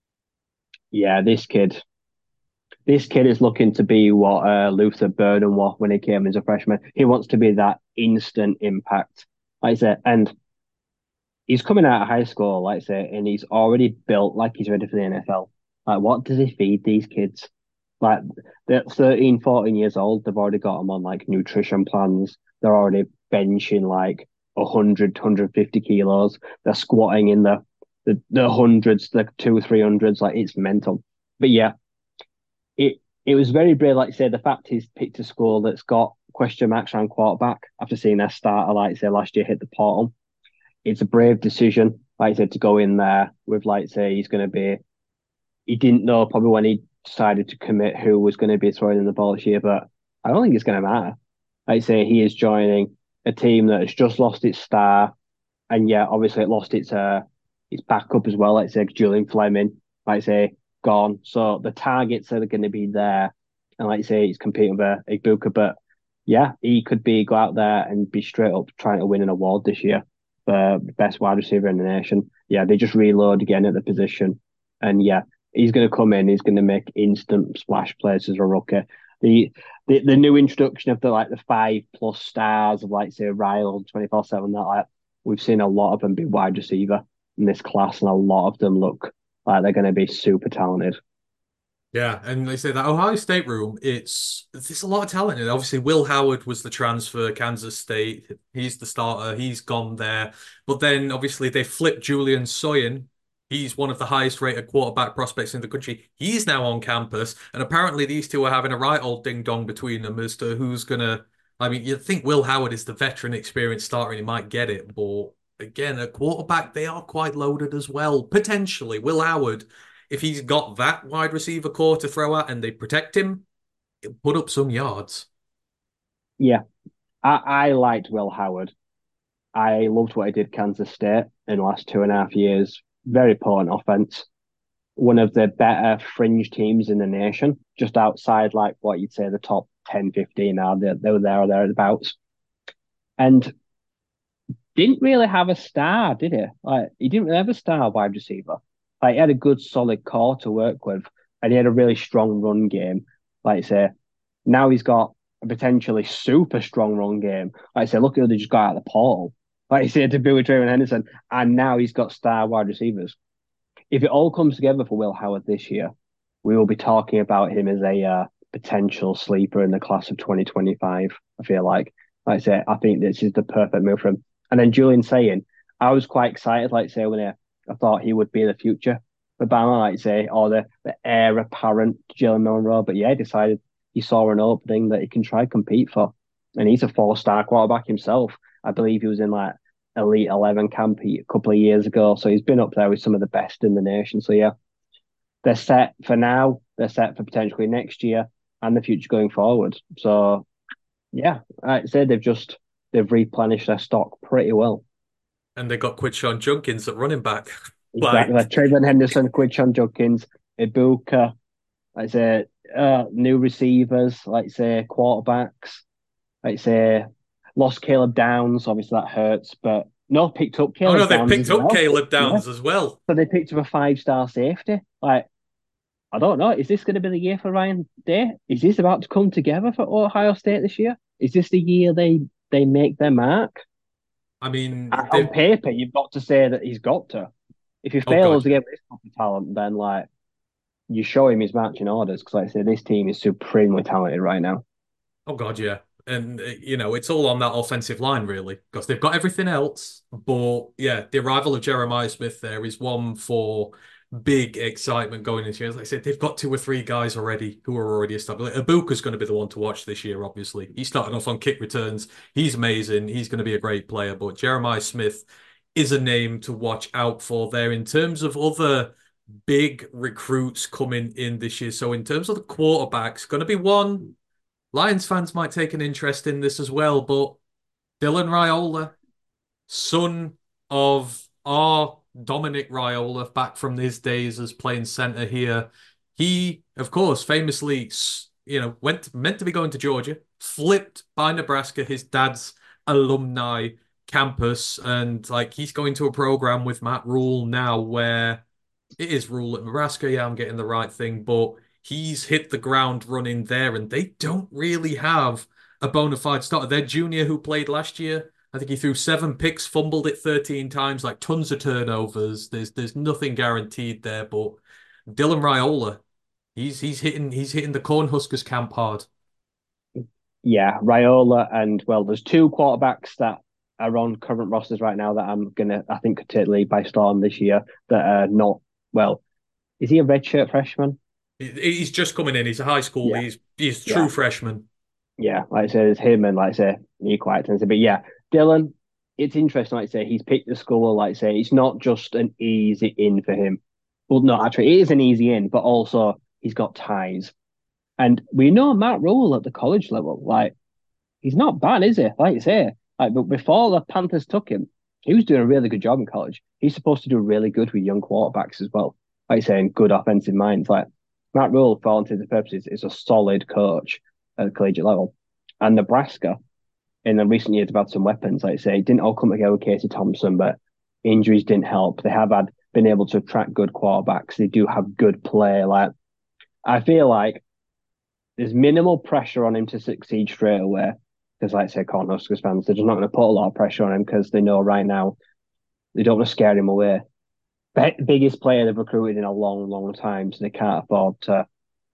Yeah, this kid, this kid is looking to be what uh, Luther Burden was when he came as a freshman. He wants to be that instant impact, like I said, and he's coming out of high school, like I say, and he's already built like he's ready for the N F L. Like, what does he feed these kids? Like, they're thirteen, fourteen years old. They've already got them on like nutrition plans. They're already benching like one hundred, one hundred fifty kilos. They're squatting in the, the, the hundreds, the two, three hundreds. Like, it's mental. But yeah, it it was very brave. Like I say, the fact he's picked a school that's got question marks around quarterback after seeing their starter, like I say, last year hit the portal. It's a brave decision, like I said, to go in there with, like, say, he's going to be. He didn't know probably when he decided to commit who was going to be throwing in the ball this year, but I don't think it's going to matter. Like I say, he is joining a team that has just lost its star, and yeah, obviously it lost its uh its backup as well. Like I say, Julian Fleming, like I say, gone. So the targets are going to be there, and like I say, he's competing with Ibuka, but yeah, he could be go out there and be straight up trying to win an award this year. The best wide receiver in the nation. Yeah, they just reload again at the position. And yeah, he's going to come in, he's going to make instant splash plays as a rookie. The, the the new introduction of the like the five plus stars of, like, say, Ryle twenty-four seven, that like we've seen a lot of them be wide receiver in this class, and a lot of them look like they're going to be super talented. Yeah, and they say that Ohio State room, it's there's a lot of talent in it. Obviously, Will Howard was the transfer, Kansas State. He's the starter. He's gone there. But then obviously they flipped Julian Soyin. He's one of the highest rated quarterback prospects in the country. He's now on campus, and apparently these two are having a right old ding dong between them as to who's gonna. I mean, you'd think Will Howard is the veteran, experienced starter, and he might get it, but again, a quarterback, they are quite loaded as well. Potentially, Will Howard, if he's got that wide receiver core to throw at and they protect him, he'll put up some yards. Yeah, I, I liked Will Howard. I loved what he did Kansas State in the last two and a half years. Very potent offense. One of the better fringe teams in the nation, just outside like what you'd say the top ten, fifteen are. They, they were there or thereabouts. And didn't really have a star, did he? Like he didn't really have a star wide receiver. Like he had a good solid core to work with, and he had a really strong run game. Like I say, now he's got a potentially super strong run game. Like I say, look at who they just got out of the portal. Like you say, to be with Trayvon Henderson, and now he's got star wide receivers. If it all comes together for Will Howard this year, we will be talking about him as a uh, potential sleeper in the class of twenty twenty-five. I feel like, like I say, I think this is the perfect move for him. And then Julian saying, I was quite excited, like I say, when I, I thought he would be the future for Bama, like I say, or the, the heir apparent Jalen Monroe. But yeah, he decided he saw an opening that he can try compete for. And he's a four star quarterback himself. I believe he was in like Elite eleven camp a couple of years ago. So he's been up there with some of the best in the nation. So yeah, they're set for now. They're set for potentially next year and the future going forward. So yeah, I'd say they've just they've replenished their stock pretty well. And they got Quidshon Junkins at running back. Exactly. Like, Trayvon Henderson, Quidshon Judkins, Ibuka, like say, uh, new receivers, like say quarterbacks, like say lost Caleb Downs. Obviously that hurts, but no, picked up oh no, Caleb they Downs as picked up well. Caleb Yeah, Downs as well. so they picked up a five star safety. Like I don't know, is this going to be the year for Ryan Day? Is this about to come together for Ohio State this year? Is this the year they they make their mark? I mean, On they paper, you've got to say that he's got to. If he oh god, fails against this type of talent, then like you show him his marching orders because, like I say, this team is supremely talented right now. oh god, yeah. And uh, you know, it's all on that offensive line, really, because they've got everything else. But yeah, the arrival of Jeremiah Smith there is one for big excitement going into years. Like I said, they've got two or three guys already who are already established. Ibuka's going to be the one to watch this year, obviously. He's starting off on kick returns. He's amazing. He's going to be a great player. But Jeremiah Smith is a name to watch out for there in terms of other big recruits coming in this year. So in terms of the quarterbacks, going to be one. Lions fans might take an interest in this as well, but Dylan Raiola, son of our Dominic Raiola, back from his days as playing center here. He, of course, famously, you know, went meant to be going to Georgia, flipped by Nebraska, his dad's alumni campus, and like he's going to a program with Matt Rule now where it is Rule at Nebraska. Yeah, I'm getting the right thing, but he's hit the ground running there, and they don't really have a bona fide starter. Their junior who played last year, I think he threw seven picks, fumbled it thirteen times, like tons of turnovers. There's there's nothing guaranteed there, but Dylan Raiola, he's he's hitting he's hitting the Cornhuskers camp hard. Yeah, Raiola and well, there's two quarterbacks that are on current rosters right now that I'm gonna I think could take the league by storm this year that are not well. Is he a redshirt freshman? He's just coming in. He's a high school. Yeah, He's he's a true yeah, freshman. yeah. Like I say, it's him and like I say, he quite expensive. But yeah, Dylan, it's interesting. Like I say, he's picked the school. Like I say, it's not just an easy in for him. Well, no, actually, it is an easy in, but also he's got ties. And we know Matt Rule at the college level. Like he's not bad, is he? Like you say, like but before the Panthers took him, he was doing a really good job in college. He's supposed to do really good with young quarterbacks as well. Like saying, good offensive minds. Like Matt Rule, for all intents and purposes, is a solid coach at the collegiate level. And Nebraska, in the recent years, have had some weapons. Like I say, it didn't all come together with Casey Thompson, but injuries didn't help. They have had been able to attract good quarterbacks. They do have good play. Like I feel like there's minimal pressure on him to succeed straight away. Because, like I say, Cornhuskers fans, they're just not going to put a lot of pressure on him because they know right now they don't want to scare him away. Biggest player they've recruited in a long, long time, so they can't afford to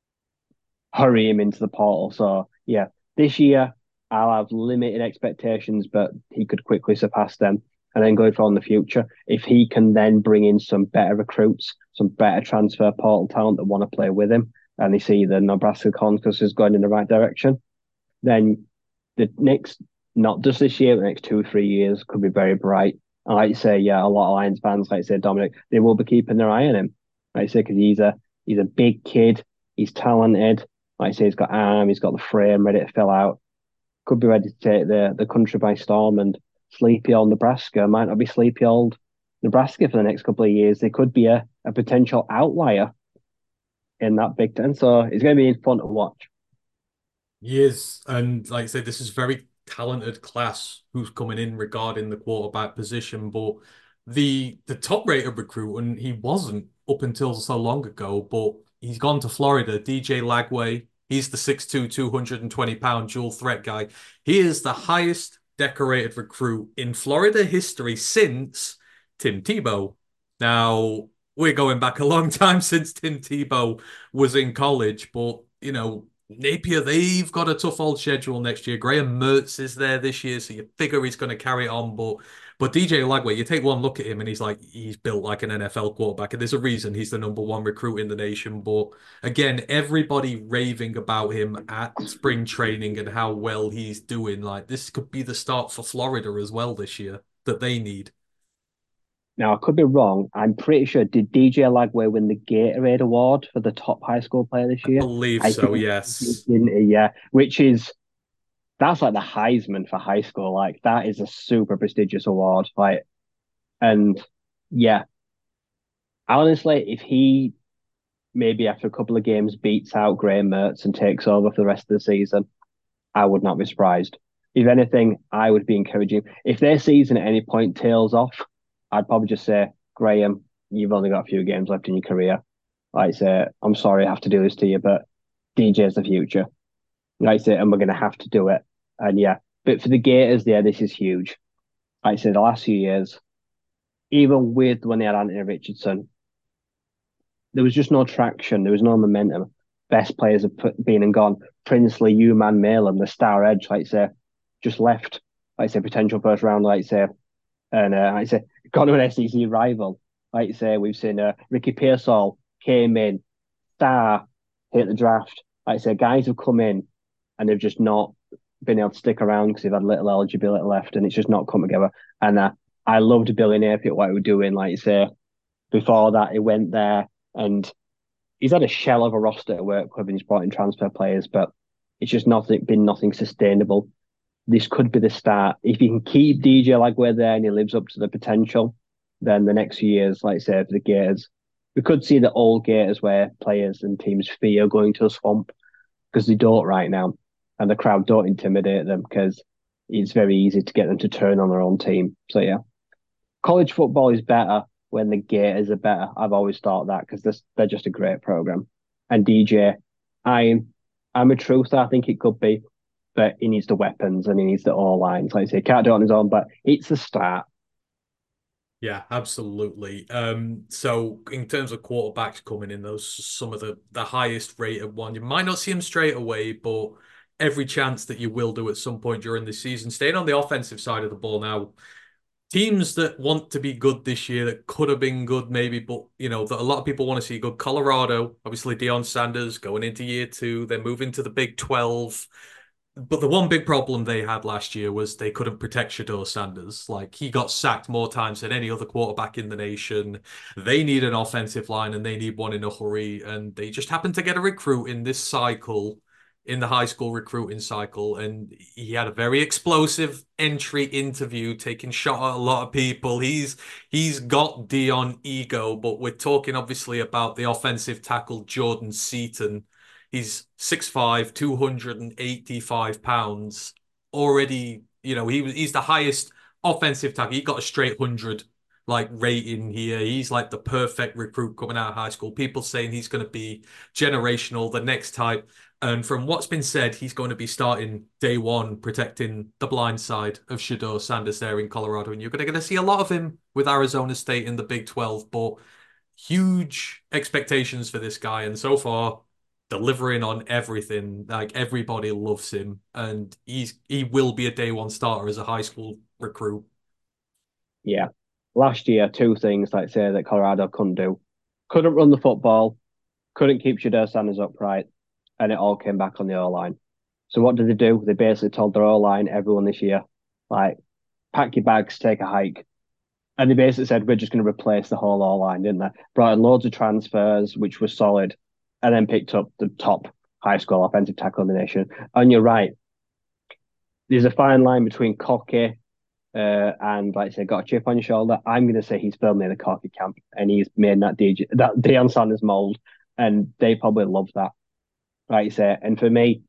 hurry him into the portal. So yeah, this year I'll have limited expectations, but he could quickly surpass them. And then going forward in the future, if he can then bring in some better recruits, some better transfer portal talent that want to play with him, and they see the Nebraska Cornhuskers is going in the right direction, then the next, not just this year, the next two or three years could be very bright. And like you say, yeah, a lot of Lions fans, like you say, Dominic, they will be keeping their eye on him. Like you say, because he's a he's a big kid, he's talented. Like I say, he's got arm, he's got the frame ready to fill out. Could be ready to take the, the country by storm. And sleepy old Nebraska might not be sleepy old Nebraska for the next couple of years. They could be a, a potential outlier in that Big Ten. So it's going to be fun to watch. Yes, and like I said, this is very talented class who's coming in regarding the quarterback position, but the the top rated recruit, and he wasn't up until so long ago, but he's gone to Florida, D J Lagway. He's the six two, two hundred twenty pound dual threat guy. He is the highest decorated recruit in Florida history since Tim Tebow. Now, we're going back a long time since Tim Tebow was in college, but, you know, Napier, they've got a tough old schedule next year. Graham Mertz is there this year, so you figure he's going to carry it on. But but D J Lagway, you take one look at him and he's like, he's built like an N F L quarterback. And there's a reason he's the number one recruit in the nation. But again, everybody raving about him at spring training and how well he's doing. Like, this could be the start for Florida as well this year that they need. Now, I could be wrong. I'm pretty sure, did D J Lagway win the Gatorade Award for the top high school player this year? I believe I so, think yes. he did, yeah, which is, that's like the Heisman for high school. Like, that is a super prestigious award. Like, and yeah, honestly, if he maybe after a couple of games beats out Graham Mertz and takes over for the rest of the season, I would not be surprised. If anything, I would be encouraging. If their season at any point tails off, I'd probably just say, Graham, you've only got a few games left in your career. Like I say, I'm sorry I have to do this to you, but D J's the future. Like I say, and we're going to have to do it. And yeah, but for the Gators, yeah, this is huge. Like I say, the last few years, even with when they had Anthony Richardson, there was just no traction. There was no momentum. Best players have put, been and gone. Princely, U-Man, Malum, the star edge, like I say, just left. Like I say, potential first round, like I say, and uh, like I say, gone to an S E C rival. Like I say, we've seen uh, Ricky Pearsall came in, star, hit the draft. Like I say, guys have come in and they've just not been able to stick around because they've had little eligibility left and it's just not come together. And uh, I loved Billy Napier, what he was doing. Like you say, before that, he went there and he's had a shell of a roster to work with and he's brought in transfer players, but it's just nothing been nothing sustainable. This could be the start. If you can keep D J Lagway there and he lives up to the potential, then the next few years, like I say, for the Gators, we could see the old Gators where players and teams fear going to a swamp because they don't right now. And the crowd don't intimidate them because it's very easy to get them to turn on their own team. So, yeah, college football is better when the Gators are better. I've always thought that because they're just a great program. And D J, I'm, I'm a truther. I think it could be. But he needs the weapons and he needs the all lines. Like I say, he can't do it on his own, but it's a start. Yeah, absolutely. Um, so in terms of quarterbacks coming in, those some of the, the highest rated one. You might not see him straight away, but every chance that you will do at some point during the season. Staying on the offensive side of the ball now, teams that want to be good this year that could have been good maybe, but you know, that a lot of people want to see good. Colorado, obviously Deion Sanders going into year two, they're moving to the Big twelve. But the one big problem they had last year was they couldn't protect Shedeur Sanders. Like, he got sacked more times than any other quarterback in the nation. They need an offensive line and they need one in a hurry. And they just happened to get a recruit in this cycle, in the high school recruiting cycle. And he had a very explosive entry interview, taking shot at a lot of people. He's he's got Deion ego, but we're talking obviously about the offensive tackle Jordan Seaton. He's six five, two hundred eighty-five pounds. Already, you know, he was he's the highest offensive tackle. He got a straight one hundred like rating here. He's like the perfect recruit coming out of high school. People saying he's going to be generational, the next type. And from what's been said, he's going to be starting day one, protecting the blind side of Shedeur Sanders there in Colorado. And you're going to, see a lot of him with Arizona State in the Big twelve. But huge expectations for this guy. And so far, delivering on everything. Like everybody loves him, and he's he will be a day one starter as a high school recruit. Yeah. Last year, two things, like say, that Colorado couldn't do. Couldn't run the football, couldn't keep Shedeur Sanders upright, and it all came back on the O-line. So what did they do? They basically told their O-line, everyone this year, like, pack your bags, take a hike. And they basically said, we're just going to replace the whole O-line, didn't they? Brought in loads of transfers, which was solid, and then picked up the top high school offensive tackle in the nation. And you're right. There's a fine line between cocky uh, and, like I say, got a chip on your shoulder. I'm going to say he's firmly in the cocky camp, and he's made that, D J, that Deion Sanders mold, and they probably love that, like you say. And for me,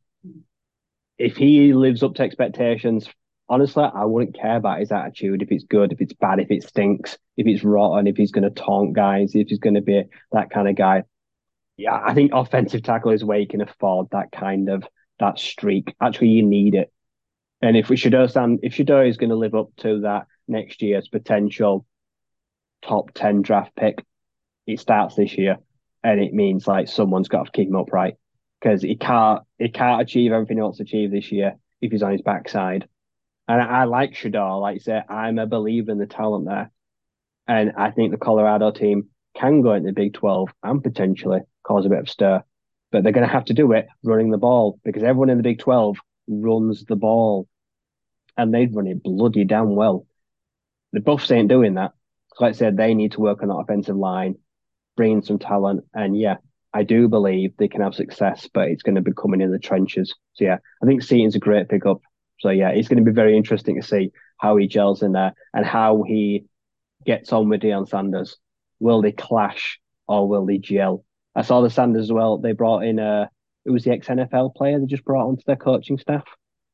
if he lives up to expectations, honestly, I wouldn't care about his attitude, if it's good, if it's bad, if it stinks, if it's rotten, if he's going to taunt guys, if he's going to be that kind of guy. Yeah, I think offensive tackle is where you can afford that kind of, that streak. Actually, you need it. And if we Shedeur stand, if Shedeur is going to live up to that next year's potential top ten draft pick, it starts this year. And it means like someone's got to keep him upright, because he can't, he can't achieve everything he wants to achieve this year if he's on his backside. And I, I like Shedeur. Like I say, I'm a believer in the talent there. And I think the Colorado team can go into the Big twelve and potentially cause a bit of stir. But they're going to have to do it running the ball, because everyone in the Big twelve runs the ball. And they'd run it bloody damn well. The Buffs ain't doing that. So like I said, they need to work on that offensive line, bring in some talent. And yeah, I do believe they can have success, but it's going to be coming in the trenches. So yeah, I think Seaton's a great pickup. So yeah, it's going to be very interesting to see how he gels in there and how he gets on with Deion Sanders. Will they clash or will they gel? I saw the Sanders as well. They brought in a, it was the ex-N F L player they just brought onto their coaching staff.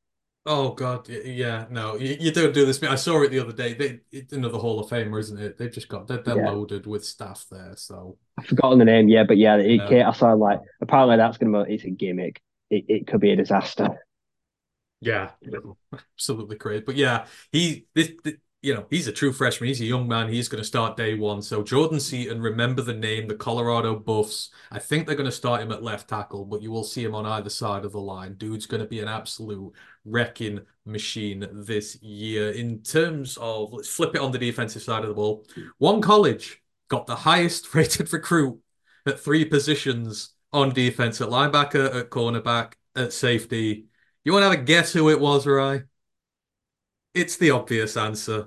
Oh God, yeah, no, you, you don't do this. I saw it the other day. They, it's another Hall of Famer, isn't it? They've just got they're, they're Yeah. loaded with staff there. So I've forgotten the name, yeah, but yeah, it, No. I saw like apparently that's gonna be, it's a gimmick. It it could be a disaster. yeah, absolutely great. But yeah, he this, this you know he's a true freshman. He's a young man. He's going to start day one. So Jordan Seaton, remember the name, the Colorado Buffs. I think they're going to start him at left tackle, but you will see him on either side of the line. Dude's going to be an absolute wrecking machine this year. In terms of, let's flip it on the defensive side of the ball. One college got the highest rated recruit at three positions on defense, at linebacker, at cornerback, at safety. You want to have a guess who it was, Rye? It's the obvious answer.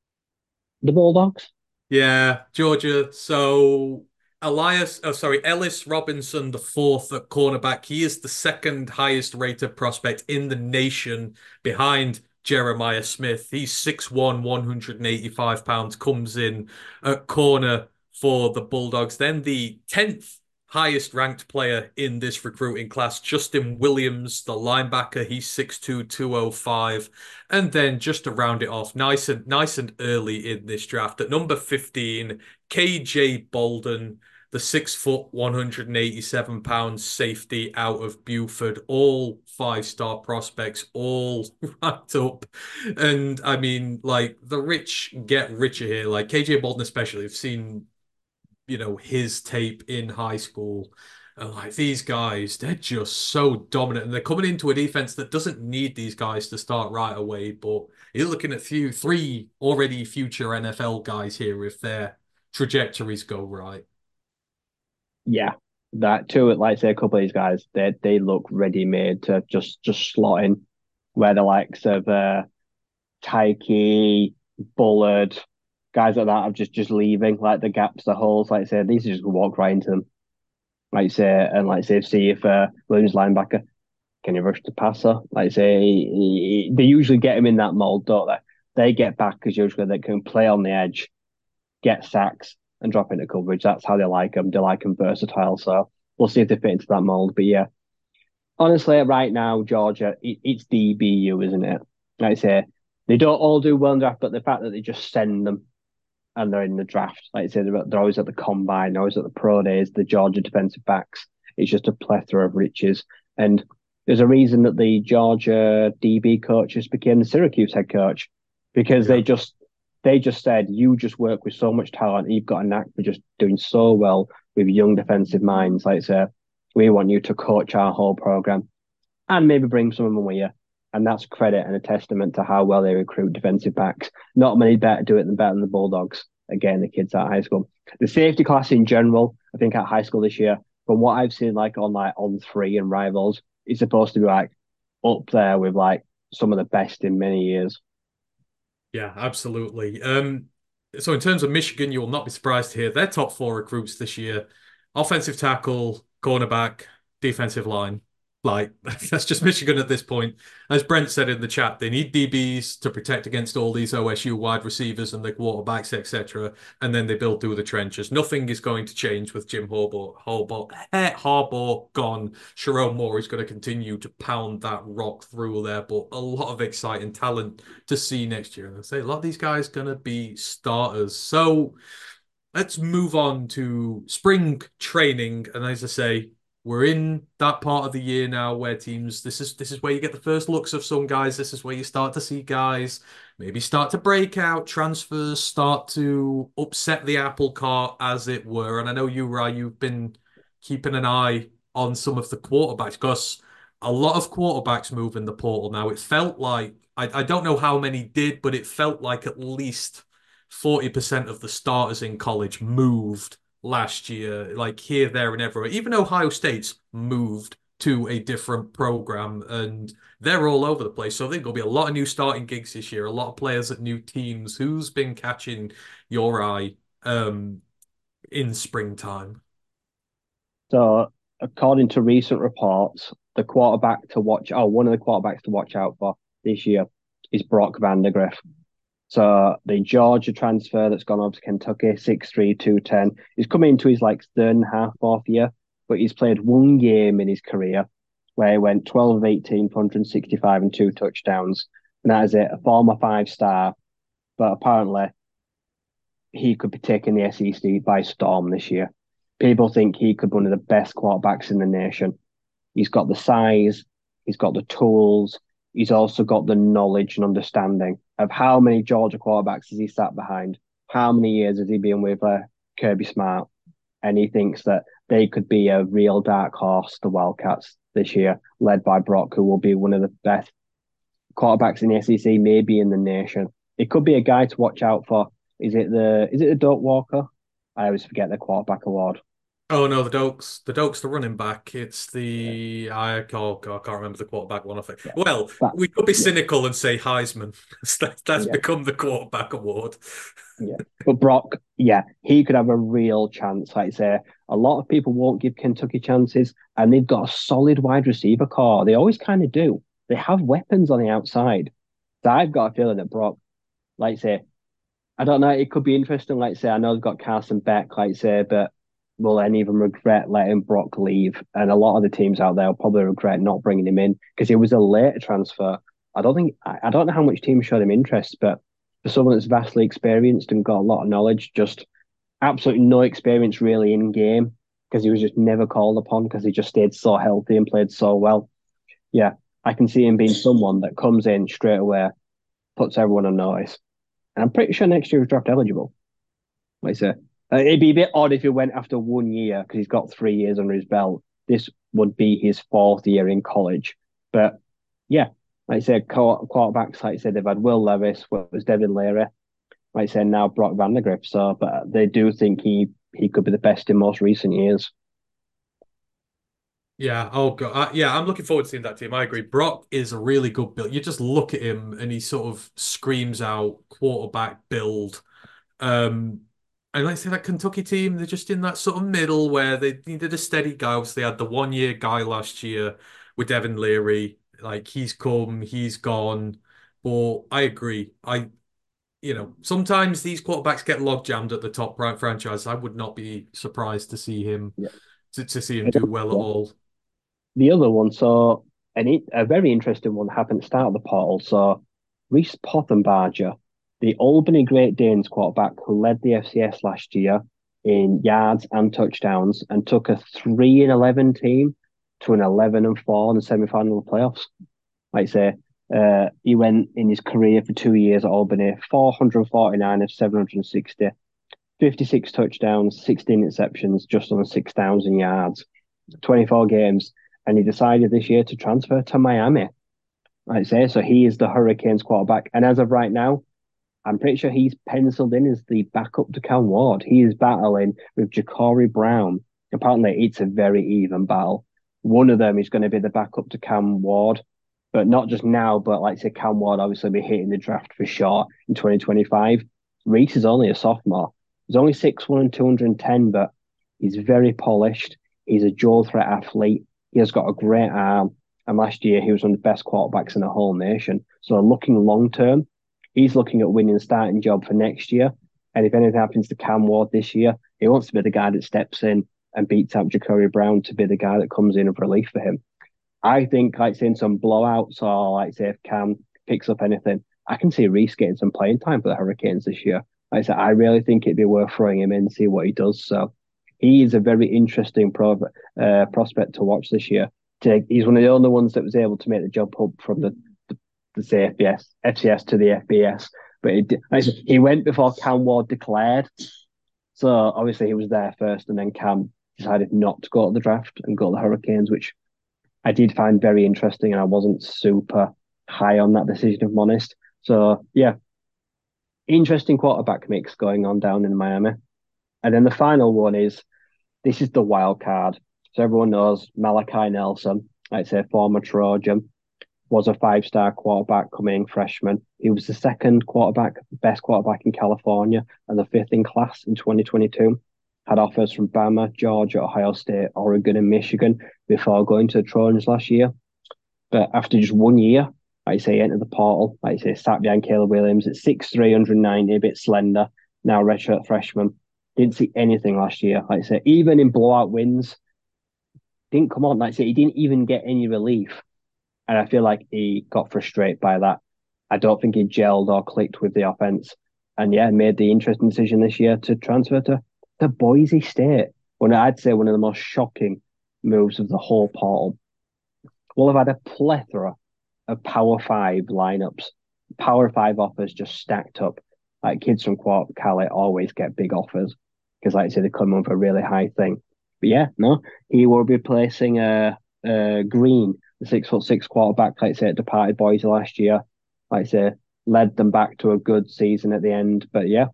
The Bulldogs? Yeah, Georgia. So Elias, oh sorry, Ellis Robinson, the fourth at cornerback. He is the second highest rated prospect in the nation behind Jeremiah Smith. He's six one, one hundred eighty-five pounds, comes in at corner for the Bulldogs. Then the tenth highest ranked player in this recruiting class, Justin Williams, the linebacker. He's six two, two oh five. And then just to round it off, nice and nice and early in this draft, at number fifteen, K J Bolden, the six foot, one hundred eighty-seven pounds safety out of Buford. All five-star prospects, all ranked up. And I mean, like, the rich get richer here. Like K J Bolden especially, I've seen, you know, his tape in high school. And like these guys, they're just so dominant, and they're coming into a defense that doesn't need these guys to start right away. But you're looking at few, three already future N F L guys here if their trajectories go right. Yeah, that too. Like I say, a couple of these guys, they they look ready made to just just slot in, where the likes of uh, Tyke, Bullard, guys like that are just just leaving, like the gaps, the holes. Like I say, these just walk right into them. Like I say, and like I say, see if uh, Williams linebacker can he rush the passer. Like I say, he, he, they usually get him in that mold, don't they? They get back because usually they can play on the edge, get sacks, and drop into coverage. That's how they like them. They like them versatile. So we'll see if they fit into that mold. But yeah, honestly, right now, Georgia, it, it's D B U, isn't it? Like I say, they don't all do well in draft, but the fact that they just send them and they're in the draft, like I say, they're, they're always at the combine, always at the pro days, the Georgia defensive backs. It's just a plethora of riches. And there's a reason that the Georgia D B coaches became the Syracuse head coach, because yeah. they just they just said, you just work with so much talent. You've got a knack for just doing so well with young defensive minds. Like I say, We want you to coach our whole program and maybe bring some of them with you. And that's credit and a testament to how well they recruit defensive backs. Not many better do it than better than the Bulldogs. Again, the kids at high school. The safety class in general, I think at high school this year, from what I've seen like on like on three and rivals, is supposed to be like up there with like some of the best in many years. Yeah, absolutely. Um, so in terms of Michigan, you will not be surprised to hear their top four recruits this year: offensive tackle, cornerback, defensive line. Like that's just Michigan at this point. As Brent said in the chat, they need D Bs to protect against all these O S U wide receivers and the quarterbacks, et cetera. And then they build through the trenches. Nothing is going to change with Jim Harbaugh. Harbaugh, eh, Harbaugh gone. Sharon Moore is going to continue to pound that rock through there. But a lot of exciting talent to see next year. And I say a lot of these guys going to be starters. So let's move on to spring training. And as I say, we're in that part of the year now where teams, this is this is where you get the first looks of some guys. This is where you start to see guys maybe start to break out, transfers start to upset the apple cart, as it were. And I know you, Rai, you've been keeping an eye on some of the quarterbacks because a lot of quarterbacks move in the portal now. It felt like, I, I don't know how many did, but it felt like at least forty percent of the starters in college moved last year, like here, there, and everywhere. Even Ohio State's moved to a different program, and they're all over the place. So I think there'll be a lot of new starting gigs this year, a lot of players at new teams. Who's been catching your eye um, in springtime? So, according to recent reports, the quarterback to watch, oh, one of the quarterbacks to watch out for this year is Brock Vandagriff. So the Georgia transfer that's gone over to Kentucky, six three, two ten, he's coming into his like third and a half, fourth year, but he's played one game in his career where he went twelve of eighteen for one hundred sixty-five and two touchdowns. And that is it, a former five star. But apparently he could be taking the S E C by storm this year. People think he could be one of the best quarterbacks in the nation. He's got the size, he's got the tools, he's also got the knowledge and understanding of how many Georgia quarterbacks has he sat behind, how many years has he been with uh, Kirby Smart, and he thinks that they could be a real dark horse, the Wildcats, this year, led by Brock, who will be one of the best quarterbacks in the S E C, maybe in the nation. It could be a guy to watch out for. Is it the is it the Doak Walker? I always forget the quarterback award. Oh no, the Dokes, the Dokes, the running back. It's the I, oh, God, I can't remember the quarterback one of it. Yeah. Well, that, we could be cynical yeah. and say Heisman. that, that's yeah. become the quarterback award. Yeah, but Brock, yeah, he could have a real chance. Like I say, a lot of people won't give Kentucky chances, and they've got a solid wide receiver core. They always kind of do. They have weapons on the outside. So I've got a feeling that Brock, like I say, I don't know. It could be interesting. Like I say, I know they've got Carson Beck, like I say, but will any of them regret letting Brock leave? And a lot of the teams out there will probably regret not bringing him in because he was a late transfer. I don't think I don't know how much teams showed him interest, but for someone that's vastly experienced and got a lot of knowledge, just absolutely no experience really in game because he was just never called upon because he just stayed so healthy and played so well. Yeah, I can see him being someone that comes in straight away, puts everyone on notice. And I'm pretty sure next year he's draft eligible. Like I say, it'd be a bit odd if he went after one year because he's got three years under his belt. This would be his fourth year in college. But yeah, like I said, quarterbacks, like I said, they've had Will Levis, what was Devin Leary, like I said, now Brock Vandagriff. So, but they do think he he could be the best in most recent years. Yeah, oh god, uh, yeah, I'm looking forward to seeing that team. I agree. Brock is a really good build. You just look at him and he sort of screams out quarterback build. Um, and like I say, that Kentucky team, they're just in that sort of middle where they needed a steady guy. Obviously, they had the one year guy last year with Devin Leary. Like he's come, he's gone. But I agree. I, you know, sometimes these quarterbacks get log jammed at the top franchise. I would not be surprised to see him yeah. to, to see him do well yeah. at all. The other one, so and a very interesting one happened to start the portal. So Reese Pothenbarger, the Albany Great Danes quarterback who led the F C S last year in yards and touchdowns and took a three and eleven team to an eleven and four in the semi-final of the playoffs. Like I say, uh, he went in his career for two years at Albany, four hundred forty-nine of seven hundred sixty, fifty-six touchdowns, sixteen interceptions, just under six thousand yards. twenty-four games, and he decided this year to transfer to Miami. I'd say so. He is the Hurricanes quarterback, and as of right now, I'm pretty sure he's penciled in as the backup to Cam Ward. He is battling with Ja'Cory Brown. Apparently, it's a very even battle. One of them is going to be the backup to Cam Ward, but not just now, but like say Cam Ward obviously be hitting the draft for sure in twenty twenty-five. Reese is only a sophomore. He's only six one and two hundred ten, but he's very polished. He's a dual threat athlete. He has got a great arm. And last year, he was one of the best quarterbacks in the whole nation. So looking long term, he's looking at winning the starting job for next year. And if anything happens to Cam Ward this year, he wants to be the guy that steps in and beats out Ja'Cory Brown to be the guy that comes in of relief for him. I think, like saying some blowouts or like say if Cam picks up anything, I can see Reese getting some playing time for the Hurricanes this year. Like I said, I really think it'd be worth throwing him in and see what he does. So he is a very interesting pro, uh, prospect to watch this year. He's one of the only ones that was able to make the jump up from the, the, the say F B S, F C S to the F B S. But it, like said, he went before Cam Ward declared. So obviously he was there first, and then Cam decided not to go to the draft and go to the Hurricanes, which I did find very interesting, and I wasn't super high on that decision, if I'm honest. So yeah, interesting quarterback mix going on down in Miami. And then the final one is, this is the wild card. So everyone knows Malachi Nelson, I'd say former Trojan, was a five-star quarterback coming in freshman. He was the second quarterback, best quarterback in California, and the fifth in class in twenty twenty-two. Had offers from Bama, Georgia, Ohio State, Oregon, and Michigan before going to the Trojans last year. But after just one year, like I say, he entered the portal. Like I say, sat behind Caleb Williams at six three, one ninety, a bit slender. Now redshirt freshman. Didn't see anything last year. Like I say, even in blowout wins, didn't come on. Like I say, he didn't even get any relief. And I feel like he got frustrated by that. I don't think he gelled or clicked with the offense. And yeah, made the interesting decision this year to transfer to the Boise State. When I'd say one of the most shocking moves of the whole portal. We'll have had a plethora of Power Five lineups. Power Five offers just stacked up. Like kids from Quark Cali always get big offers because, like I say, they come up with a really high thing. But yeah, no, he will be replacing uh, uh, Green, the six foot six quarterback, like I say, departed Boise last year. Like I say, led them back to a good season at the end. But yeah,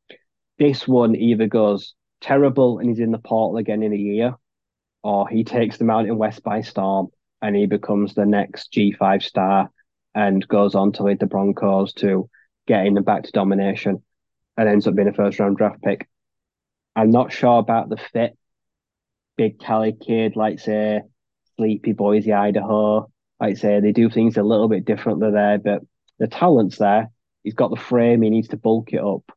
this one either goes terrible and he's in the portal again in a year, or he takes the Mountain West by storm and he becomes the next G five star and goes on to lead the Broncos to getting them back to domination and ends up being a first round draft pick. I'm not sure about the fit. Big Cali kid, like say, sleepy Boise, Idaho. Like say, they do things a little bit differently there, but the talent's there. He's got the frame. He needs to bulk it up.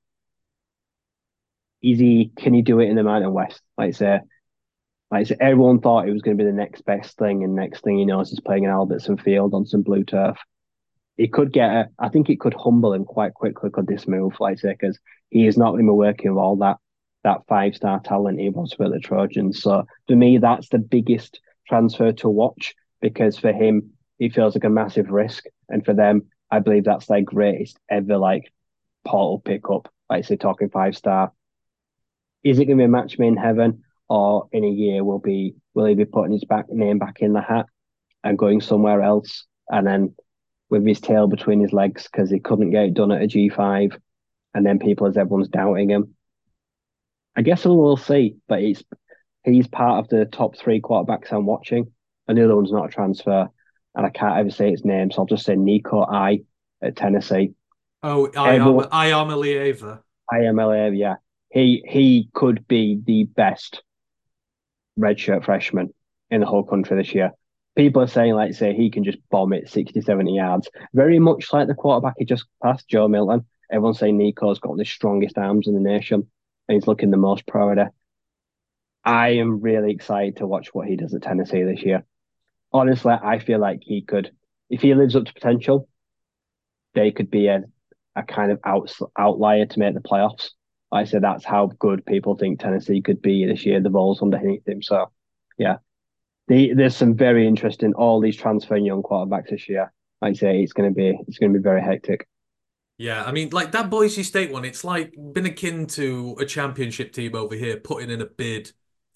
Is he? Can he do it in the Mountain West? Like say, like say, everyone thought it was going to be the next best thing, and next thing he knows, he's playing in Albertson Field on some blue turf. It could get a, I think it could humble him quite quickly, could this move, like say, because he is not going to be working with all that that five star talent he was with the Trojans. So for me, that's the biggest transfer to watch, because for him, it feels like a massive risk, and for them, I believe that's their greatest ever like portal pickup. Like say, talking five star. Is it going to be a match made in heaven, or in a year will be will he be putting his back name back in the hat and going somewhere else, and then with his tail between his legs because he couldn't get it done at a G five, and then people as everyone's doubting him. I guess we'll see, but he's he's part of the top three quarterbacks I'm watching. And the other one's not a transfer, and I can't ever say his name, so I'll just say Nico I at Tennessee. Oh, I am I am Alieva. I am Alieva, yeah. He he could be the best redshirt freshman in the whole country this year. People are saying, like, say, he can just bomb it sixty, seventy yards. Very much like the quarterback he just passed, Joe Milton. Everyone's saying Nico's got the strongest arms in the nation, and he's looking the most proud. I am really excited to watch what he does at Tennessee this year. Honestly, I feel like he could, if he lives up to potential, they could be a, a kind of out, outlier to make the playoffs. Like I said, that's how good people think Tennessee could be this year. The Vols underneath him. So, yeah. The, there's some very interesting, all these transferring young quarterbacks this year. Like I say, it's going to be it's going to be very hectic. Yeah, I mean, like that Boise State one, it's like been akin to a championship team over here putting in a bid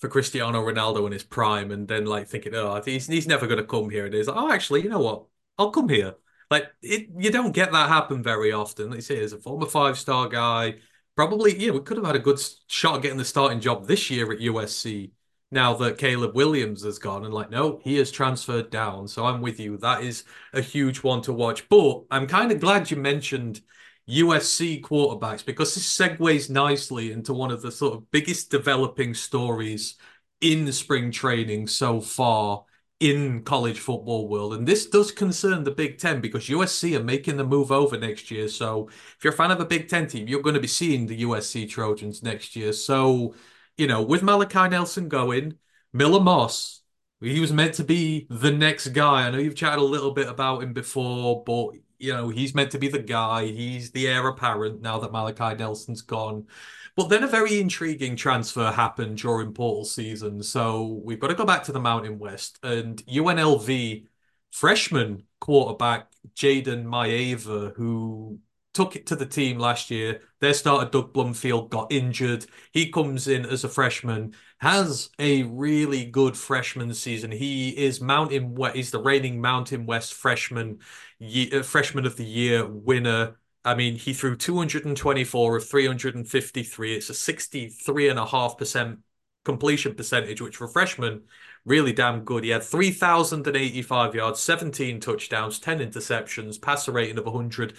for Cristiano Ronaldo in his prime, and then like thinking, oh, he's he's never going to come here, and he's like, oh, actually, you know what? I'll come here. Like it, you don't get that happen very often. Like you say, as a former five-star guy, probably yeah, we could have had a good shot at getting the starting job this year at U S C. Now that Caleb Williams has gone, and like, no, he has transferred down. So I'm with you. That is a huge one to watch. But I'm kind of glad you mentioned U S C quarterbacks because this segues nicely into one of the sort of biggest developing stories in spring training so far in college football world. And this does concern the Big Ten because U S C are making the move over next year. So if you're a fan of a Big Ten team, you're going to be seeing the U S C Trojans next year. So, you know, with Malachi Nelson going, Miller Moss, he was meant to be the next guy. I know you've chatted a little bit about him before, but you know, he's meant to be the guy. He's the heir apparent now that Malachi Nelson's gone. But then a very intriguing transfer happened during portal season. So we've got to go back to the Mountain West. And U N L V freshman quarterback Jaden Maeva, who took it to the team last year. Their starter, Doug Blumfield, got injured. He comes in as a freshman, has a really good freshman season. He is Mountain West, he's the reigning Mountain West freshman, ye- freshman of the year winner. I mean, he threw two hundred twenty-four of three hundred fifty-three. It's a sixty-three point five percent completion percentage, which for a freshman, really damn good. He had three thousand eighty-five yards, seventeen touchdowns, ten interceptions, passer rating of one hundred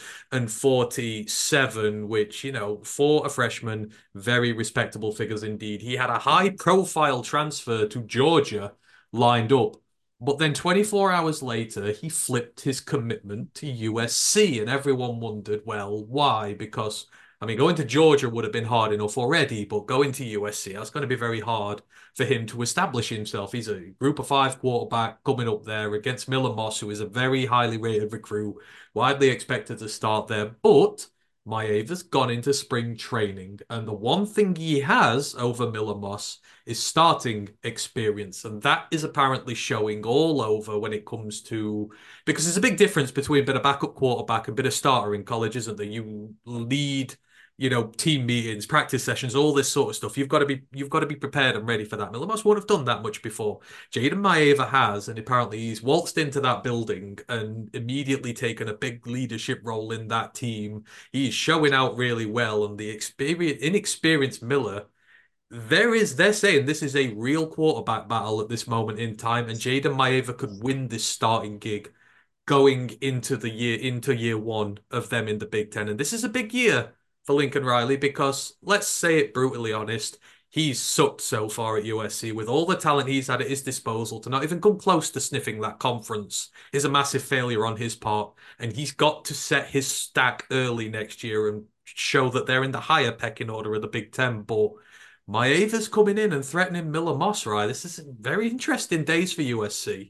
forty-seven, which, you know, for a freshman, very respectable figures indeed. He had a high profile transfer to Georgia lined up. But then twenty-four hours later, he flipped his commitment to U S C, and everyone wondered, well, why? Because, I mean, going to Georgia would have been hard enough already, but going to U S C, that's going to be very hard for him to establish himself. He's a group of five quarterback coming up there against Miller Moss, who is a very highly rated recruit, widely expected to start there. But Maeva's gone into spring training, and the one thing he has over Miller Moss is starting experience, and that is apparently showing all over when it comes to because there's a big difference between being a backup quarterback and being a starter in college, isn't there? You lead, you know, team meetings, practice sessions, all this sort of stuff. You've got to be you've got to be prepared and ready for that. Miller Moss won't have done that much before. Jaden Maeva has, and apparently he's waltzed into that building and immediately taken a big leadership role in that team. He's showing out really well, and the experience, inexperienced Miller. There is, they're saying this is a real quarterback battle at this moment in time, and Jaden Maeva could win this starting gig going into the year, into year one of them in the Big Ten. And this is a big year for Lincoln Riley because, let's say it brutally honest, he's sucked so far at U S C with all the talent he's had at his disposal. To not even come close to sniffing that conference is a massive failure on his part. And he's got to set his stack early next year and show that they're in the higher pecking order of the Big Ten. But Maeva's coming in and threatening Miller Moss, right? This is very interesting days for U S C.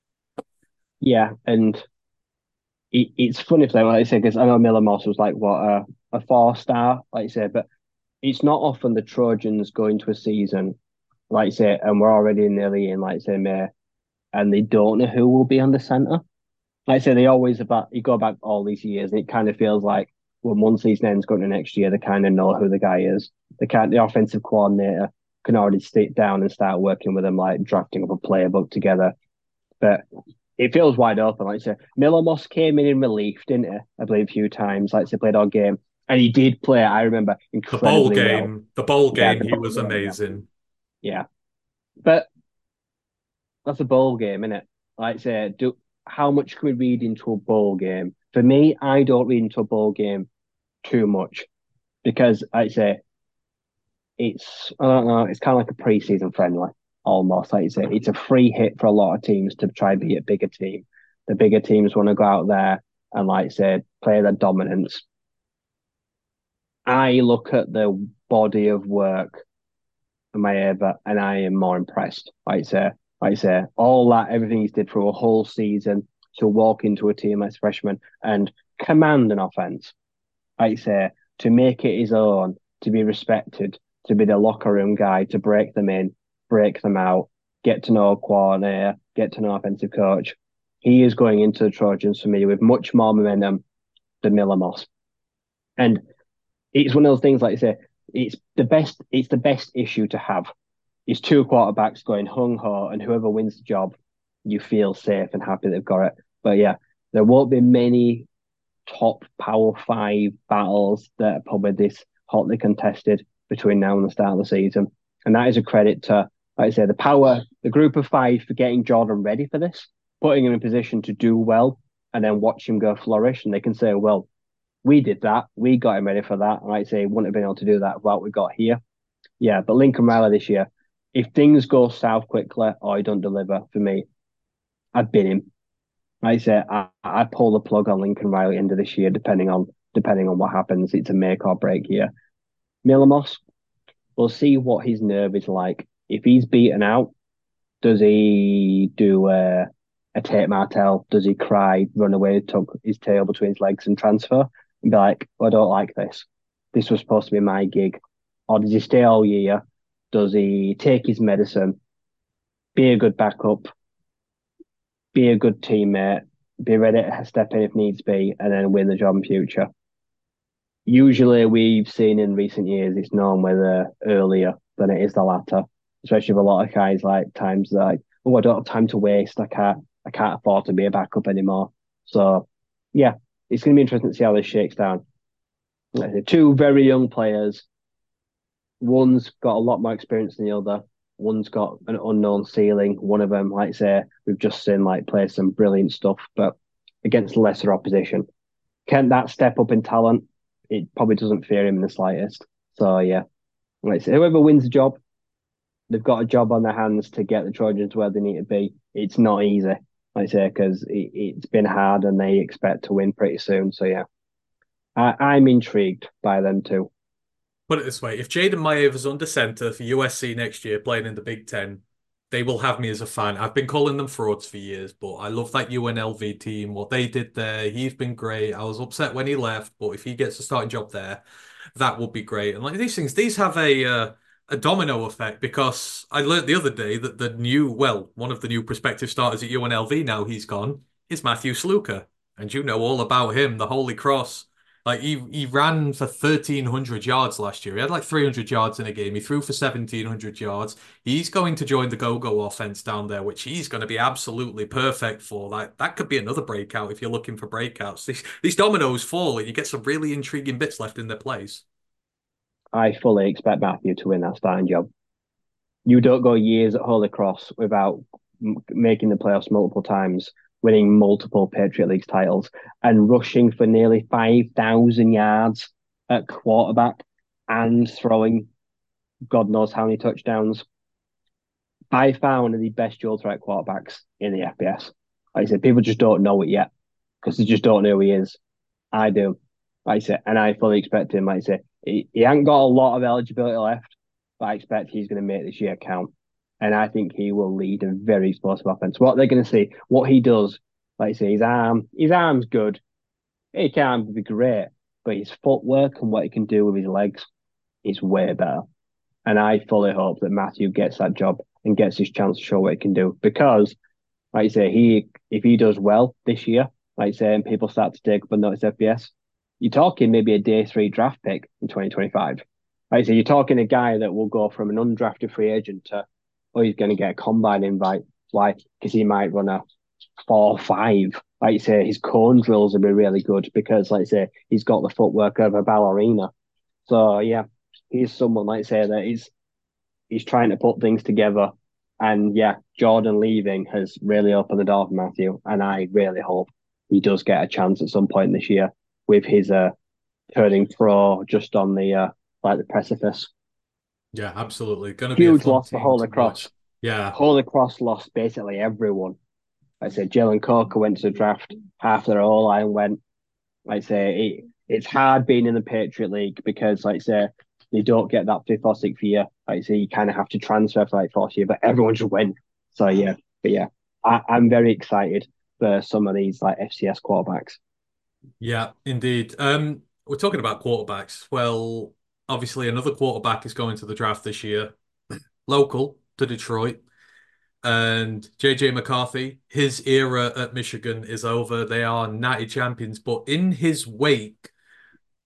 Yeah, and it, it's funny for them, like I say, because I know Miller Moss was like, what, a, a four-star, like you say, but it's not often the Trojans go into a season, like you say, and we're already nearly in, like you say, May, and they don't know who will be on the centre. Like I say, they always, about you go back all these years, and it kind of feels like, when one season ends going to next year, they kind of know who the guy is. They can't, the offensive coordinator can already sit down and start working with them, like drafting up a player book together. But it feels wide open. Like I say, Miller Moss came in in relief, didn't he? I believe a few times. Like I say, played all game. And he did play, I remember, incredibly The bowl game. well. The bowl game, yeah, the he bowl was game, amazing. Yeah. yeah. But that's a bowl game, isn't it? Like I say, do, how much can we read into a bowl game? For me, I don't read into a bowl game too much because I'd say it's I don't know, it's kind of like a preseason friendly almost. Like you say, it's a free hit for a lot of teams to try and beat a bigger team. The bigger teams want to go out there and, like I say, play their dominance. I look at the body of work of Maeva and I am more impressed. Like I say, like I say, all that everything he's did through a whole season to walk into a team as freshman and command an offense. Like I say, to make it his own, to be respected, to be the locker room guy, to break them in, break them out, get to know a coordinator, get to know offensive coach. He is going into the Trojans for me with much more momentum than Miller Moss. And it's one of those things, like I say, it's the best, it's the best issue to have. it's two quarterbacks going hung ho, and whoever wins the job, you feel safe and happy they've got it. But yeah, there won't be many top Power Five battles that are probably this hotly contested between now and the start of the season. And that is a credit to, like I say, the power, the group of five for getting Jordan ready for this, putting him in a position to do well, and then watch him go flourish. And they can say, well, we did that. We got him ready for that. And like I say, wouldn't have been able to do that without what we got here. Yeah, but Lincoln Riley this year, if things go south quickly or he don't deliver for me, I'd bin him. Like I say, I, I pull the plug on Lincoln Riley end of this year, depending on depending on what happens. It's a make or break year. Milamos, we'll see what his nerve is like. If he's beaten out, does he do a, a Tate Martell? Does he cry, run away, tuck his tail between his legs and transfer? And be like, oh, I don't like this. This was supposed to be my gig. Or does he stay all year? Does he take his medicine, be a good backup, be a good teammate, be ready to step in if needs be, and then win the job in future? Usually, we've seen in recent years it's normally the earlier than it is the latter, especially with a lot of guys like times like, oh, I don't have time to waste. I can't, I can't afford to be a backup anymore. So, yeah, it's going to be interesting to see how this shakes down. Two very young players. One's got a lot more experience than the other. One's got an unknown ceiling. One of them, like I say, we've just seen like play some brilliant stuff, but against lesser opposition. Can that step up in talent? It probably doesn't fear him in the slightest. So yeah, like I say, whoever wins the job, they've got a job on their hands to get the Trojans where they need to be. It's not easy, like I say, because it, it's been hard and they expect to win pretty soon. So yeah, I, I'm intrigued by them too. Put it this way, if Jaden Maiev is under centre for U S C next year playing in the Big Ten, they will have me as a fan. I've been calling them frauds for years, but I love that U N L V team, what they did there. He's been great. I was upset when he left, but if he gets a starting job there, that would be great. And like these things, these have a uh, a domino effect, because I learned the other day that the new, well, one of the new prospective starters at U N L V, now he's gone, is Matthew Sluka. And you know all about him, the Holy Cross. Like he he ran for thirteen hundred yards last year. He had like three hundred yards in a game. He threw for seventeen hundred yards. He's going to join the go-go offense down there, which he's going to be absolutely perfect for. Like that could be another breakout if you're looking for breakouts. These these dominoes fall and you get some really intriguing bits left in their place. I fully expect Matthew to win that starting job. You don't go years at Holy Cross without m- making the playoffs multiple times, winning multiple Patriot League titles, and rushing for nearly five thousand yards at quarterback and throwing God knows how many touchdowns. I found one of the best dual threat quarterbacks in the F B S. Like I said, people just don't know it yet because they just don't know who he is. I do. Like I said, and I fully expect him. Like I said, he, he hasn't got a lot of eligibility left, but I expect he's going to make this year count. And I think he will lead a very explosive offense. What they're going to see, what he does, like I say, his arm, his arm's good. He can't be great, but his footwork and what he can do with his legs is way better. And I fully hope that Matthew gets that job and gets his chance to show what he can do. Because, like I say, he if he does well this year, like I say, and people start to take up and notice F B S, you're talking maybe a day three draft pick in twenty twenty-five. Like I say, you're talking a guy that will go from an undrafted free agent to, oh, he's going to get a combine invite. Why? Because he might run a four five. Like you say, his cone drills will be really good because, like I say, he's got the footwork of a ballerina. So, yeah, he's someone, like I say, that he's, he's trying to put things together. And, yeah, Jordan leaving has really opened the door for Matthew. And I really hope he does get a chance at some point this year with his uh, turning pro just on the, uh, like, the precipice. Yeah, absolutely. Going to be Huge a fun loss for team Holy to Cross. watch. Yeah. Holy Cross lost basically everyone. Like I said, Jalen Coker went to the draft. Half their whole line went. Like I say, it, it's hard being in the Patriot League because, like I say, you don't get that fifth or sixth year. Like I say, you kind of have to transfer for like fourth year, but everyone should win. So yeah, but yeah, I, I'm very excited for some of these like F C S quarterbacks. Yeah, indeed. Um, we're talking about quarterbacks. Well, obviously another quarterback is going to the draft this year, local to Detroit. And J J McCarthy, his era at Michigan is over. They are natty champions, but in his wake,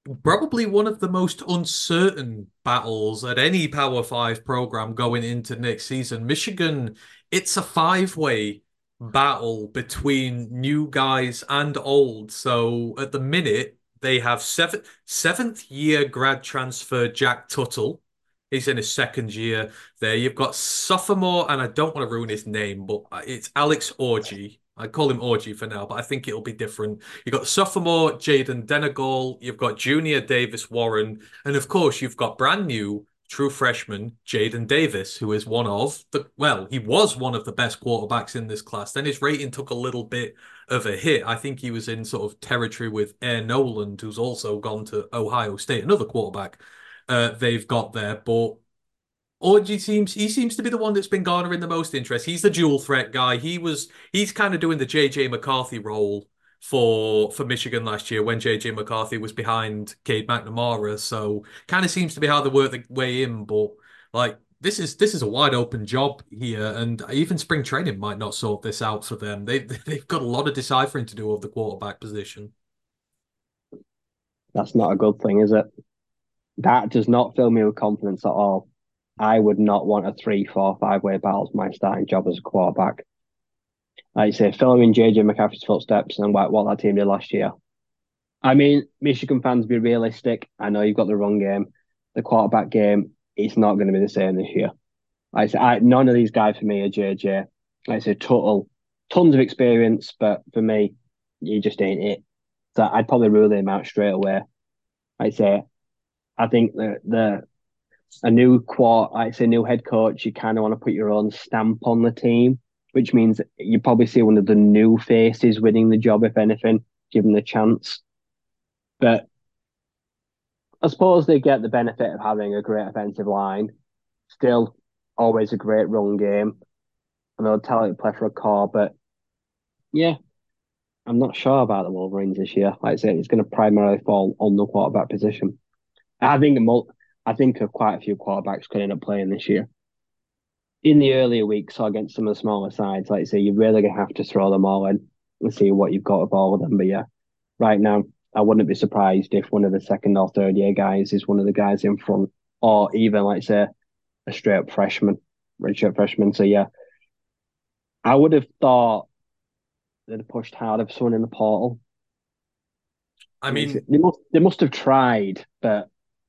probably one of the most uncertain battles at any Power Five program going into next season. Michigan, it's a five-way battle between new guys and old. So at the minute, they have seven, seventh year grad transfer Jack Tuttle. He's in his second year there. You've got sophomore, and I don't want to ruin his name, but it's Alex Orji. I call him Orji for now, but I think it'll be different. You've got sophomore Jaden Denagol, you've got junior Davis Warren, and of course you've got brand new true freshman Jaden Davis, who is one of the, well, he was one of the best quarterbacks in this class. Then his rating took a little bit of a hit. I think he was in sort of territory with Air Noland, who's also gone to Ohio State, another quarterback uh, they've got there. But Orji seems he seems to be the one that's been garnering the most interest. He's the dual threat guy. He was he's kind of doing the J J McCarthy role for for Michigan last year when J J McCarthy was behind Cade McNamara. So kind of seems to be how they work the way in. But like this is this is a wide open job here, and even spring training might not sort this out for them. They they've got a lot of deciphering to do of the quarterback position. That's not a good thing, is it? That does not fill me with confidence at all. I would not want a three, four, five way battle as my starting job as a quarterback. Like you say, following J J McCaffrey's footsteps and what, what that team did last year. I mean, Michigan fans, be realistic. I know you've got the run game. The quarterback game, it's not going to be the same this year. Like I say, I, none of these guys for me are J J. Like I say, total, tons of experience, but for me, you just ain't it. So I'd probably rule him out straight away. Like I say, I think the the a new quart, like I say, new head coach, you kind of want to put your own stamp on the team, which means you probably see one of the new faces winning the job, if anything, given the chance. But I suppose they get the benefit of having a great offensive line. Still, always a great run game. I know talented play for a core, but yeah, I'm not sure about the Wolverines this year. Like I say, it's going to primarily fall on the quarterback position. I think I think of quite a few quarterbacks could end up playing this year. In the earlier weeks or against some of the smaller sides, like I say, you're really going to have to throw them all in and see what you've got of all of them. But yeah, right now, I wouldn't be surprised if one of the second or third year guys is one of the guys in front, or even, like say, a straight up freshman, redshirt freshman. So yeah, I would have thought they'd have pushed harder for someone in the portal. I mean, they must they must have tried, but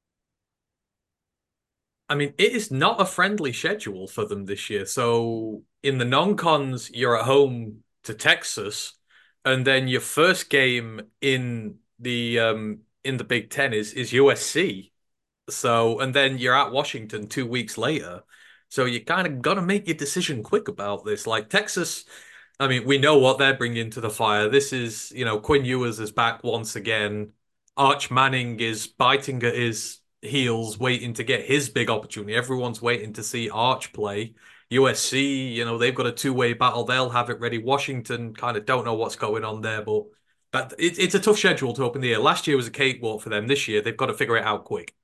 I mean, it is not a friendly schedule for them this year. So in the non-cons, you're at home to Texas, and then your first game in the um in the Big Ten is is U S C. So and then you're at Washington two weeks later. So you kind of got to make your decision quick about this. Like Texas, I mean, we know what they're bringing to the fire. This is, you know, Quinn Ewers is back once again. Arch Manning is biting at his heels, waiting to get his big opportunity. Everyone's waiting to see Arch play. U S C, you know, they've got a two-way battle. They'll have it ready. Washington kind of don't know what's going on there, but but it, it's a tough schedule to open the year. Last year was a cakewalk for them. This year, they've got to figure it out quick.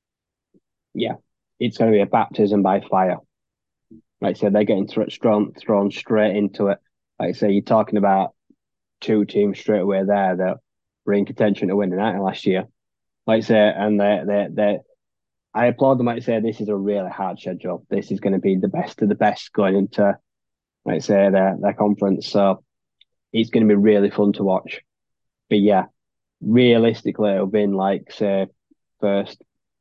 Yeah, it's going to be a baptism by fire. Like I said, they're getting thrown, thrown straight into it. Like I say, you're talking about two teams straight away there that were in contention to win the night last year. Like I say, and they they they I applaud them. Like I say, this is a really hard schedule. This is going to be the best of the best going into, like I say, their their conference. So it's going to be really fun to watch. But yeah, realistically, it'll be in like say first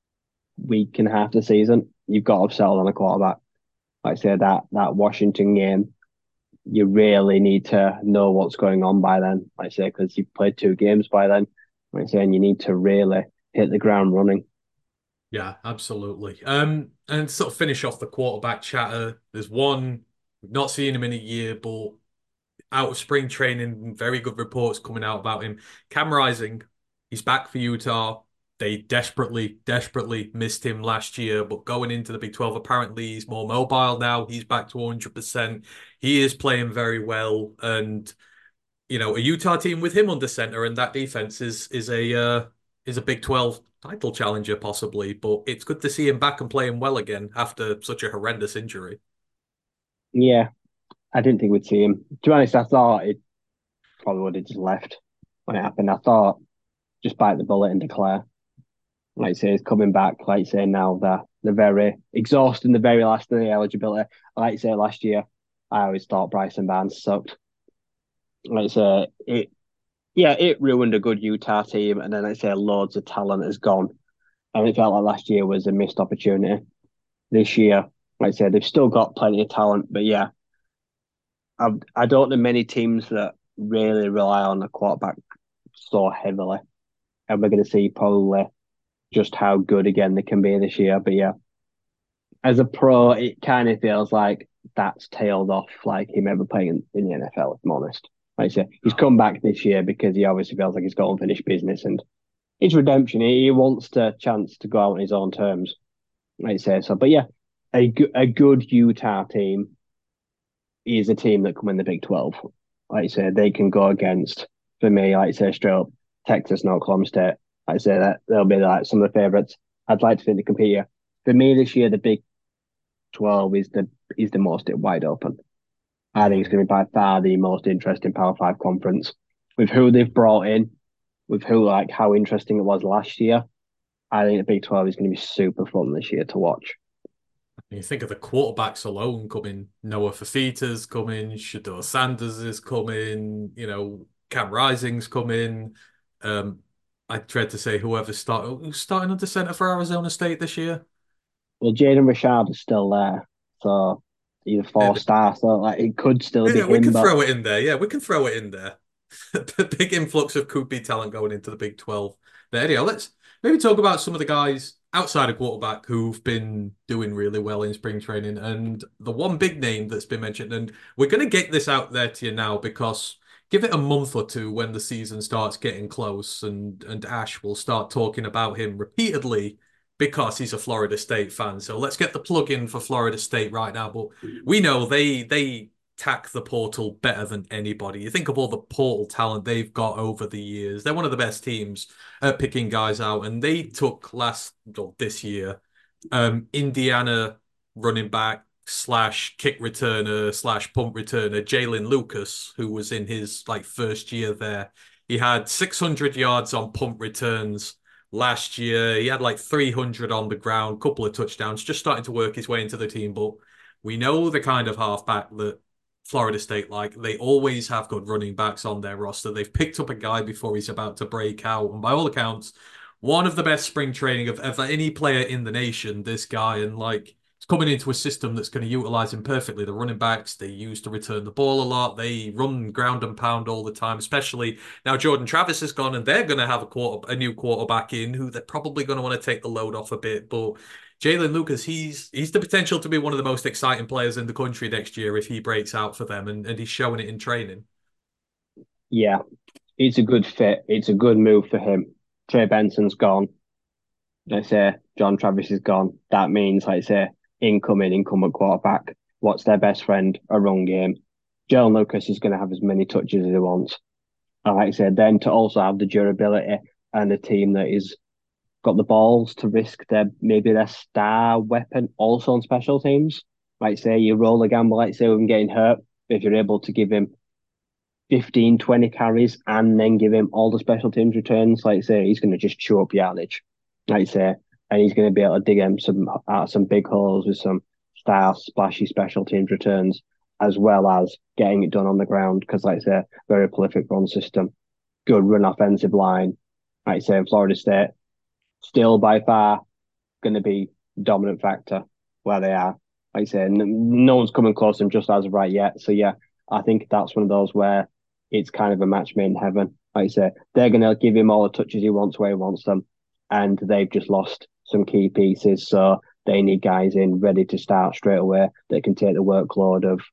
week and a half of the season. You've got to have settled on a quarterback. Like I say, that that Washington game, you really need to know what's going on by then. Like I say, because you've played two games by then. Like I say, and you need to really hit the ground running. Yeah, absolutely. Um, and sort of finish off the quarterback chatter. There's one, we've not seen him in a year, but out of spring training, very good reports coming out about him. Cam Rising, he's back for Utah. They desperately, desperately missed him last year, but going into the Big twelve, apparently he's more mobile now. He's back to one hundred percent. He is playing very well. And, you know, a Utah team with him under center and that defense is is a uh, is a Big twelve title challenger possibly, but it's good to see him back and playing well again after such a horrendous injury. Yeah, I didn't think we'd see him. To be honest, I thought it probably would have just left when it happened. I thought just bite the bullet and declare. Like I say, he's coming back. Like I say, now they're, they're very exhausting the very last of the eligibility. Like I say, last year, I always thought Bryson Barnes sucked. Like I say, it, yeah, it ruined a good Utah team. And then like I say, loads of talent has gone. And it felt like last year was a missed opportunity. This year, like I said, they've still got plenty of talent. But yeah, I, I don't know many teams that really rely on the quarterback so heavily. And we're going to see probably just how good again they can be this year. But yeah, as a pro, it kind of feels like that's tailed off like him ever playing in, in the N F L, if I'm honest. Like I say, he's come back this year because he obviously feels like he's got unfinished business and it's redemption. He, he wants the chance to go out on his own terms. Like I say, so, but yeah, a, a good Utah team is a team that can win the Big twelve. Like I say, they can go against, for me, like I say, straight up, Texas and Oklahoma State. Like I say, that they'll be like some of the favourites. I'd like to think they compete here. For me this year, the Big twelve is the is the most wide open. I think it's going to be by far the most interesting Power Five conference with who they've brought in, with who like how interesting it was last year. I think the Big twelve is going to be super fun this year to watch. You think of the quarterbacks alone coming, Noah Fafita's coming, Shedeur Sanders is coming, you know, Cam Rising's coming. Um, I dread to say whoever's start, who's starting under center for Arizona State this year. Well, Jaden Rashad is still there, so he's a four star. So like it could still be Yeah, we him, can but throw it in there. Yeah, we can throw it in there. Big influx of Q B talent going into the Big twelve. There, anyhow, let's maybe talk about some of the guys outside of quarterback who've been doing really well in spring training. And the one big name that's been mentioned, and we're going to get this out there to you now because give it a month or two when the season starts getting close, and and Ash will start talking about him repeatedly because he's a Florida State fan. So let's get the plug in for Florida State right now. But we know they they tack the portal better than anybody. You think of all the portal talent they've got over the years. They're one of the best teams at picking guys out, and they took last well, this year um, Indiana running back slash kick returner slash punt returner Jalen Lucas, who was in his like first year there. He had six hundred yards on punt returns last year. He had like three hundred on the ground, couple of touchdowns, just starting to work his way into the team. But we know the kind of halfback that Florida State like. They always have good running backs on their roster. They've picked up a guy before he's about to break out. And by all accounts, one of the best spring training of, of any player in the nation, this guy. And like, it's coming into a system that's going to utilize him perfectly. The running backs, they use to return the ball a lot. They run ground and pound all the time, especially now Jordan Travis is gone and they're going to have a quarter, a new quarterback in who they're probably going to want to take the load off a bit. But Jalen Lucas, he's he's the potential to be one of the most exciting players in the country next year if he breaks out for them, and, and he's showing it in training. Yeah, it's a good fit. It's a good move for him. Trey Benson's gone. Let's say John Travis is gone. That means, like I say, incoming incumbent quarterback. What's their best friend? A run game. Jalen Lucas is going to have as many touches as he wants. And like I said, then to also have the durability and a team that is got the balls to risk their maybe their star weapon also on special teams. Like say you roll a gamble, like say with him getting hurt, if you're able to give him fifteen, twenty carries and then give him all the special teams returns, like say he's going to just chew up yardage. Like say, and he's going to be able to dig him some out some big holes with some star splashy special teams returns, as well as getting it done on the ground because like I say, very prolific run system, good run offensive line. Like I say, Florida State still by far going to be dominant factor where they are. Like I say, no one's coming close to them just as of right yet. So yeah, I think that's one of those where it's kind of a match made in heaven. Like I say, they're going to give him all the touches he wants where he wants them, and they've just lost some key pieces. So they need guys in ready to start straight away that can take the workload of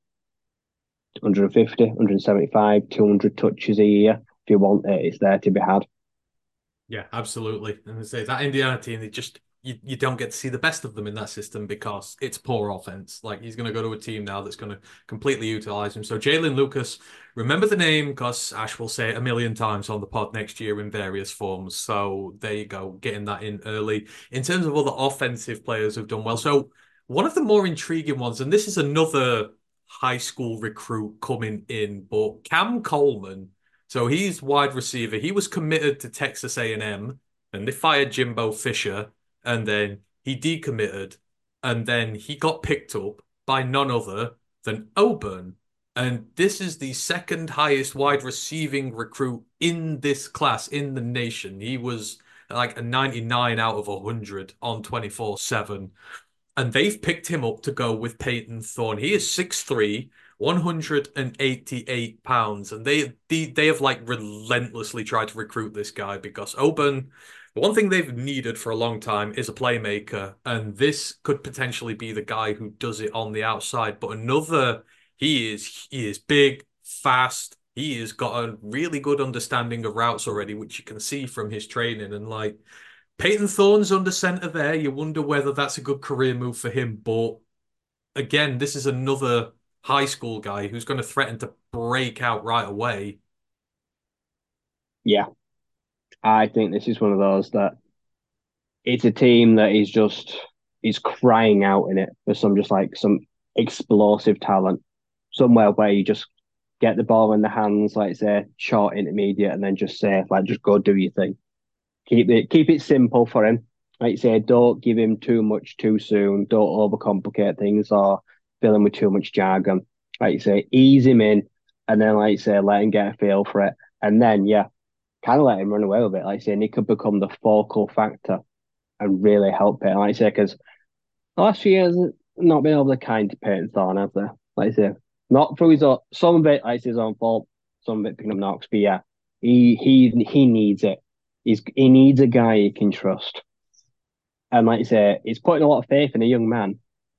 one fifty, one seventy-five, two hundred touches a year. If you want it, it's there to be had. Yeah, absolutely. And I say that Indiana team, they just you, you don't get to see the best of them in that system because it's poor offense. Like he's going to go to a team now that's going to completely utilize him. So Jalen Lucas, remember the name because Ash will say it a million times on the pod next year in various forms. So there you go, getting that in early. In terms of other offensive players who've done well, so one of the more intriguing ones, and this is another high school recruit coming in, but Cam Coleman. So he's wide receiver. He was committed to Texas A and M and they fired Jimbo Fisher, and then he decommitted, and then he got picked up by none other than Auburn. And this is the second highest wide receiving recruit in this class in the nation. He was like a ninety-nine out of one hundred on twenty-four seven. And they've picked him up to go with Peyton Thorne. He is six three, one hundred eighty-eight pounds. And they, they, they have like relentlessly tried to recruit this guy because Auburn, one thing they've needed for a long time is a playmaker. And this could potentially be the guy who does it on the outside. But another, he is, he is big, fast. He has got a really good understanding of routes already, which you can see from his training. And like, Peyton Thorne's under center there. You wonder whether that's a good career move for him. But again, this is another high school guy who's going to threaten to break out right away. Yeah, I think this is one of those that it's a team that is just is crying out in it for some just like some explosive talent, somewhere where you just get the ball in the hands, like say short, intermediate, and then just say like just go do your thing. Keep it keep it simple for him. Like you say, don't give him too much too soon. Don't overcomplicate things or fill him with too much jargon. Like you say, ease him in, and then like you say, let him get a feel for it, and then yeah, kind of let him run away with it. Like you say, and he could become the focal factor and really help it. Like you say, because the last few years not been over the kind to Peyton Thorne, have they? Like you say, not through his own, some of it like his own fault, some of it picking up knocks, but yeah, he he he needs it. He's he needs a guy he can trust. And like you say, he's putting a lot of faith in a young man.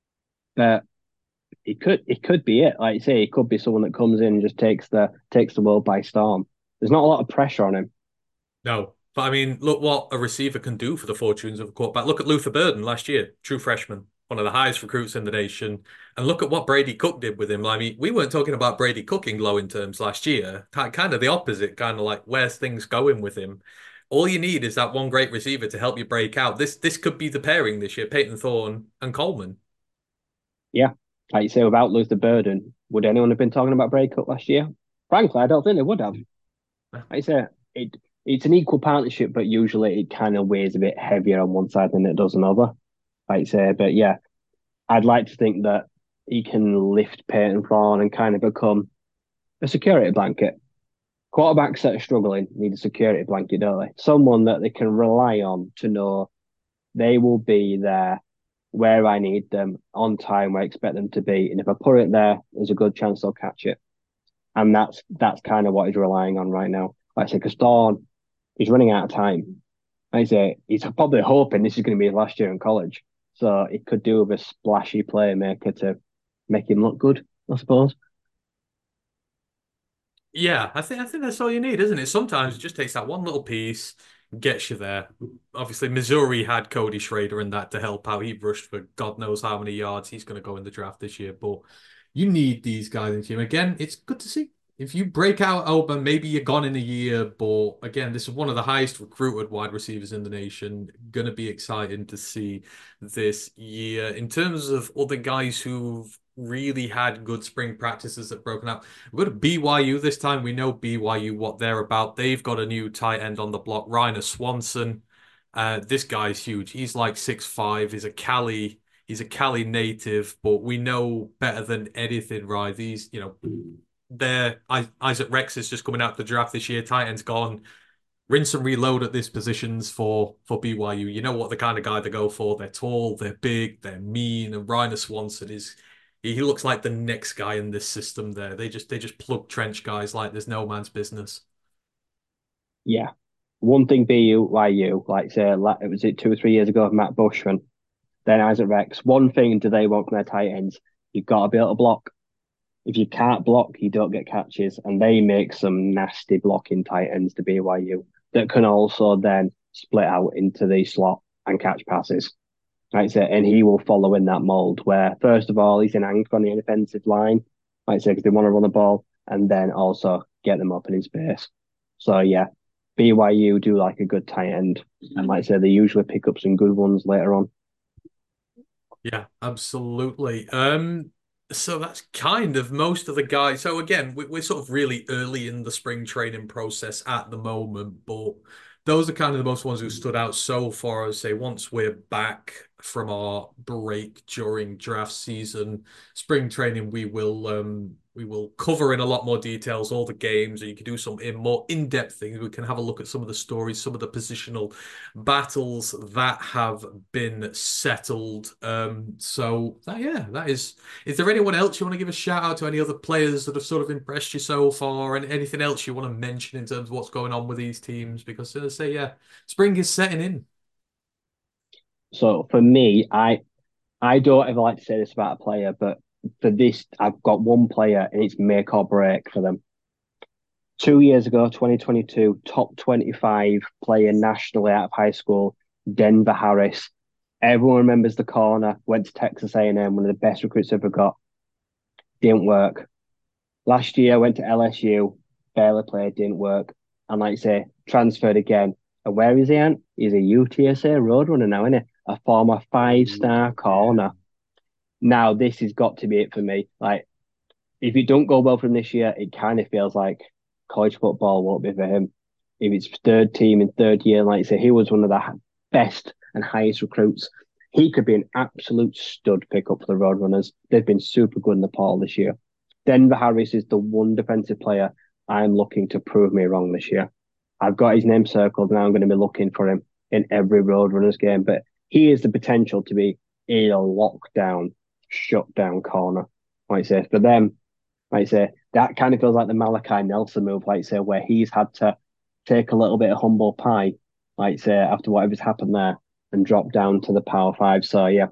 But it could it could be it. Like you say, it could be someone that comes in and just takes the takes the world by storm. There's not a lot of pressure on him. No. But I mean, look what a receiver can do for the fortunes of a quarterback. Look at Luther Burden last year, true freshman, one of the highest recruits in the nation. And look at what Brady Cook did with him. I mean, we weren't talking about Brady Cook in glowing terms last year. Kind of the opposite, kind of like where's things going with him. All you need is that one great receiver to help you break out. This this could be the pairing this year, Peyton Thorne and Coleman. Yeah. Like you say, without Luther Burden, would anyone have been talking about breakup last year? Frankly, I don't think they would have. Like I say, it it's an equal partnership, but usually it kind of weighs a bit heavier on one side than it does another. Like I say, but yeah, I'd like to think that he can lift Peyton Thorne and kind of become a security blanket. Quarterbacks that are struggling need a security blanket, don't they? Someone that they can rely on to know they will be there where I need them, on time where I expect them to be. And if I put it there, there's a good chance they'll catch it. And that's that's kind of what he's relying on right now. Like I say, because Thorne, he's running out of time. Like I say, he's probably hoping this is going to be his last year in college. So it could do with a splashy playmaker to make him look good, I suppose. Yeah, I think I think that's all you need, isn't it? Sometimes it just takes that one little piece, gets you there. Obviously, Missouri had Cody Schrader and that to help out. He rushed for God knows how many yards. He's going to go in the draft this year, but you need these guys in the team. Again, it's good to see. If you break out Auburn, maybe you're gone in a year, but again, this is one of the highest recruited wide receivers in the nation. Going to be exciting to see this year. In terms of other guys who've really had good spring practices that broken out, we've got to B Y U this time. We know B Y U, what they're about. They've got a new tight end on the block, Reiner Swanson. Uh, this guy's huge. He's like six five. He's a Cali, he's a Cali native, but we know better than anything, right? These, you know, there, Isaac Rex is just coming out the draft this year. Tight end's gone. Rinse and reload at these positions for for B Y U. You know what the kind of guy they go for. They're tall, they're big, they're mean. And Reiner Swanson is he looks like the next guy in this system there. They just they just plug trench guys like there's no man's business. Yeah. One thing B Y U, like say, like, it was it two or three years ago, Matt Bushman, then Isaac Rex. One thing do they want from their tight ends? You've got to be able to block. If you can't block, you don't get catches. And they make some nasty blocking tight ends to B Y U that can also then split out into the slot and catch passes. Like I say, and he will follow in that mold where, first of all, he's an anchor on the defensive line, like I say, because they want to run the ball, and then also get them up in his space. So, yeah, B Y U do like a good tight end. And like I say, they usually pick up some good ones later on. Yeah, absolutely. Um, so that's kind of most of the guys. So again, we- we're sort of really early in the spring training process at the moment, but those are kind of the most ones who stood out so far. I would say once we're back from our break during draft season, spring training, we will um we will cover in a lot more details all the games, and you can do some in more in-depth things. We can have a look at some of the stories, some of the positional battles that have been settled. Um, so that, yeah, that is. Is there anyone else you want to give a shout out to? Any other players that have sort of impressed you so far, and anything else you want to mention in terms of what's going on with these teams? Because as I say, yeah, spring is setting in. So for me, I I don't ever like to say this about a player, but for this, I've got one player and it's make or break for them. Two years ago, twenty twenty-two, top twenty-five player nationally out of high school, Denver Harris. Everyone remembers the corner, went to Texas A and M, one of the best recruits ever got. Didn't work. Last year, went to L S U, barely played, didn't work. And like I say, transferred again. And where is he at? He's a U T S A Roadrunner now, isn't he? A former five-star corner. Now, this has got to be it for me. Like, if it don't go well for him this year, it kind of feels like college football won't be for him. If it's third team in third year, like I say, he was one of the best and highest recruits. He could be an absolute stud pickup for the Roadrunners. They've been super good in the portal this year. Denver Harris is the one defensive player I'm looking to prove me wrong this year. I've got his name circled and I'm going to be looking for him in every Roadrunners game. But he has the potential to be a lockdown, shutdown corner. Like I say, for them, like I say, that kind of feels like the Malachi Nelson move, like I say, where he's had to take a little bit of humble pie, like I say, after whatever's happened there and drop down to the Power Five. So yeah,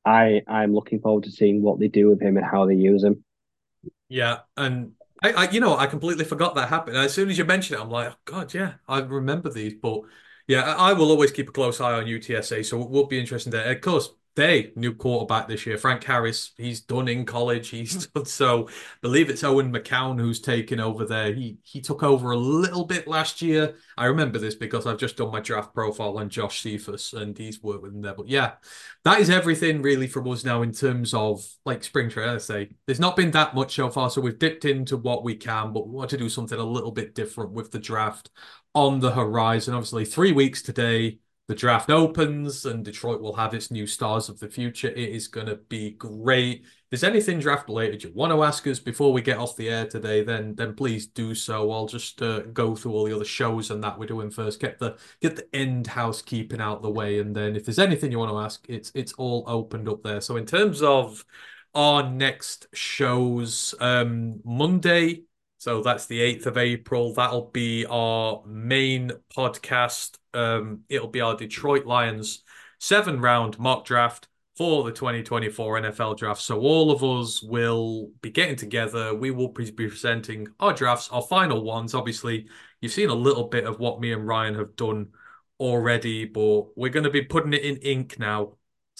I I'm looking forward to seeing what they do with him and how they use him. Yeah, and I, I, you know, I completely forgot that happened. As soon as you mention it, I'm like, oh, God, yeah, I remember these. But yeah, I, I will always keep a close eye on U T S A, so it will be interesting there. Of course, they new quarterback this year, Frank Harris. He's done in college. He's done so. I believe it's Owen McCown who's taken over there. He he took over a little bit last year. I remember this because I've just done my draft profile on Josh Cephas, and he's worked with him there. But yeah, that is everything really from us now in terms of like spring training. I say there's not been that much so far, so we've dipped into what we can, but we want to do something a little bit different with the draft on the horizon. Obviously, three weeks today, the draft opens, and Detroit will have its new stars of the future. It is going to be great. If there's anything draft related you want to ask us before we get off the air today, then then please do so. I'll just uh, go through all the other shows and that we're doing first. Get the get the end housekeeping out the way, and then if there's anything you want to ask, it's it's all opened up there. So in terms of our next shows, um, Monday. So that's the eighth of April. That'll be our main podcast. Um, it'll be our Detroit Lions seven round mock draft for the twenty twenty-four N F L draft. So all of us will be getting together. We will be presenting our drafts, our final ones. Obviously, you've seen a little bit of what me and Ryan have done already, but we're going to be putting it in ink now.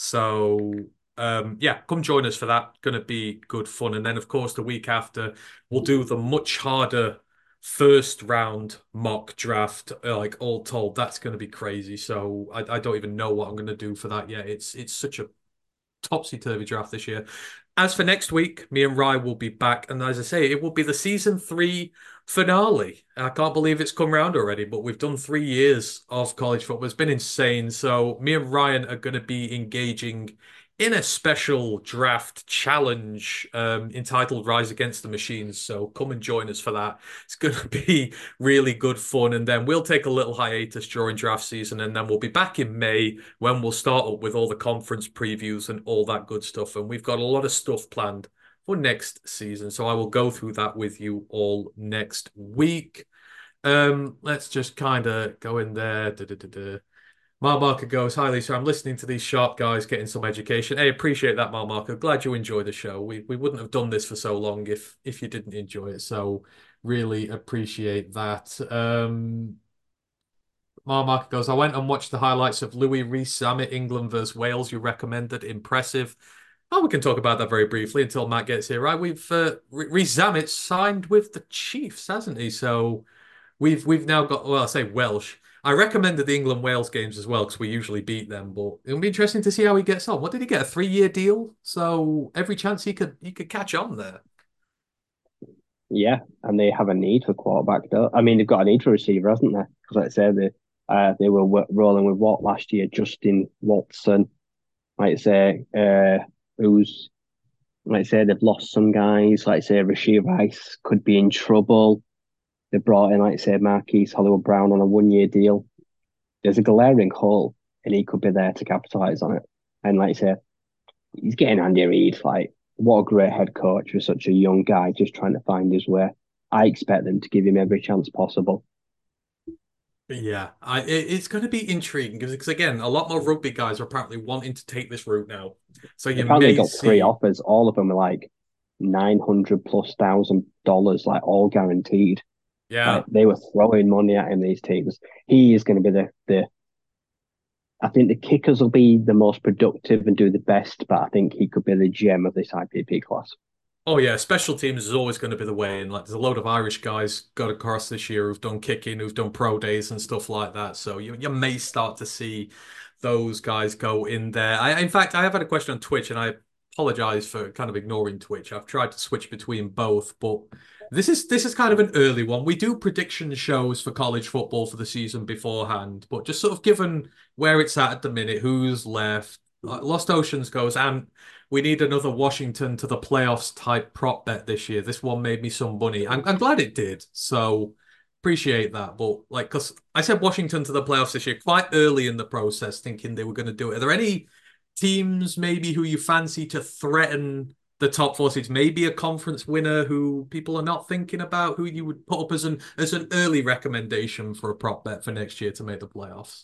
So um, yeah, come join us for that. Going to be good fun. And then, of course, the week after, we'll do the much harder first round mock draft. Like all told, that's going to be crazy. So I, I don't even know what I'm going to do for that yet. It's it's such a topsy-turvy draft this year. As for next week, me and Rye will be back. And as I say, it will be the season three finale. I can't believe it's come round already, but we've done three years of college football. It's been insane. So me and Ryan are going to be engaging in a special draft challenge um, entitled Rise Against the Machines. So come and join us for that. It's going to be really good fun. And then we'll take a little hiatus during draft season. And then we'll be back in May when we'll start up with all the conference previews and all that good stuff. And we've got a lot of stuff planned for next season. So I will go through that with you all next week. Um, let's just kind of go in there. Da, da, da, da. Mark Marker goes, hi Lisa, I'm listening to these sharp guys getting some education. Hey, appreciate that, Mark Marker. Glad you enjoy the show. We we wouldn't have done this for so long if if you didn't enjoy it. So really appreciate that. Um, Mark Marker goes, I went and watched the highlights of Louis Rees-Zammit, England versus Wales. You recommended. Impressive. Oh, we can talk about that very briefly until Matt gets here, right? We've uh, Rees-Zammit signed with the Chiefs, hasn't he? So we've we've now got, well, I say Welsh. I recommended the England Wales games as well because we usually beat them, but it'll be interesting to see how he gets on. What did he get? A three-year deal? So every chance he could he could catch on there. Yeah, and they have a need for quarterback, though. I mean, they've got a need for receiver, hasn't they? Because like I say, they Uh, they were w- rolling with what last year? Justin Watson, like I say, uh, who's like I say they've lost some guys. Like I say, Rashid Rice could be in trouble. They brought in, like I say, Marquise Hollywood Brown on a one-year deal. There's a glaring hole, and he could be there to capitalize on it. And like I say, he's getting Andy Reid. Like, what a great head coach for such a young guy just trying to find his way. I expect them to give him every chance possible. Yeah, I, it, it's going to be intriguing because, again, a lot more rugby guys are apparently wanting to take this route now. So you Apparently, they may got three see. offers. All of them are like nine hundred plus thousand dollars, like all guaranteed. Yeah. Like they were throwing money at him. These teams. He is going to be the the. I think the kickers will be the most productive and do the best, but I think he could be the gem of this I P P class. Oh yeah, special teams is always going to be the way in. Like, there's a load of Irish guys got across this year who've done kicking, who've done pro days and stuff like that. So you you may start to see those guys go in there. I, in fact, I have had a question on Twitch, and I apologize for kind of ignoring Twitch. I've tried to switch between both, but this is this is kind of an early one. We do prediction shows for college football for the season beforehand, but just sort of given where it's at at the minute, who's left, like Lost Oceans goes, and we need another Washington to the playoffs type prop bet this year. This one made me some money. I'm, I'm glad it did. So appreciate that. But like, because I said Washington to the playoffs this year quite early in the process, thinking they were going to do it. Are there any teams maybe who you fancy to threaten the top four seeds? Maybe a conference winner who people are not thinking about, who you would put up as an as an early recommendation for a prop bet for next year to make the playoffs?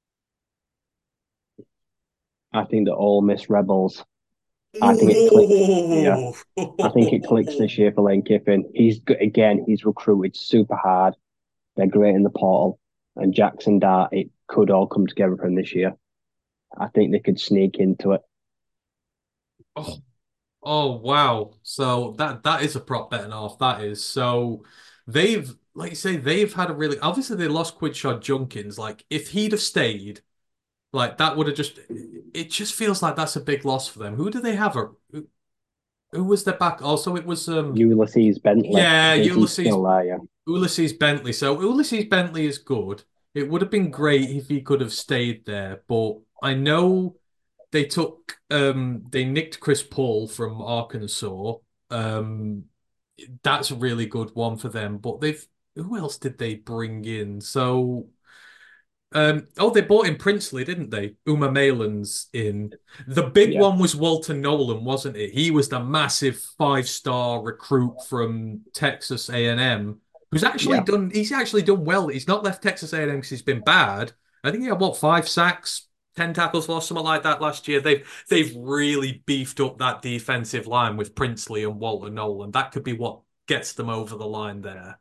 I think the Ole Miss Rebels. I think it clicks. Yeah, I think it clicks this year for Lane Kiffin. He's again, he's recruited super hard. They're great in the portal, and Jackson Dart. It could all come together for him this year. I think they could sneak into it. Oh, oh wow. So that that is a prop bet and off. That is. So they've, like you say, they've had a really, obviously they lost Quidshot Junkins. Like, if he'd have stayed, like that would have just, it just feels like that's a big loss for them. Who do they have? A, who, who was their back? Also, it was um Ulysses Bentley. yeah, I think he's Ulysses still there, yeah. Ulysses Bentley. So Ulysses Bentley is good. It would have been great if he could have stayed there, but I know they took um they nicked Chris Paul from Arkansas. Um that's a really good one for them. But they've who else did they bring in? So um oh, they bought in Princely, didn't they? Uma Malin's in. The big Yeah. one was Walter Nolan, wasn't it? He was the massive five-star recruit from Texas A and M, who's actually Yeah. done he's actually done well. He's not left Texas A and M because he's been bad. I think he had what, five sacks, ten tackles lost, something like that last year. They've they've really beefed up that defensive line with Princely and Walter Nolan. That could be what gets them over the line there.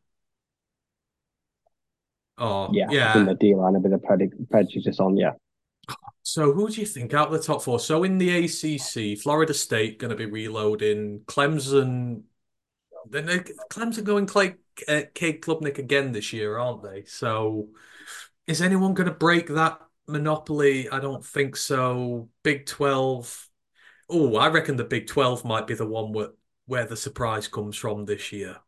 Oh, Yeah, I think yeah. the D line a bit of pred- prejudice on, yeah. So who do you think out of the top four? So in the A C C, Florida State going to be reloading. Clemson, then they, Clemson going Clay, uh, Cade Klubnik again this year, aren't they? So is anyone going to break that monopoly? I don't think so. Big twelve. Oh, I reckon the Big twelve might be the one where, where the surprise comes from this year.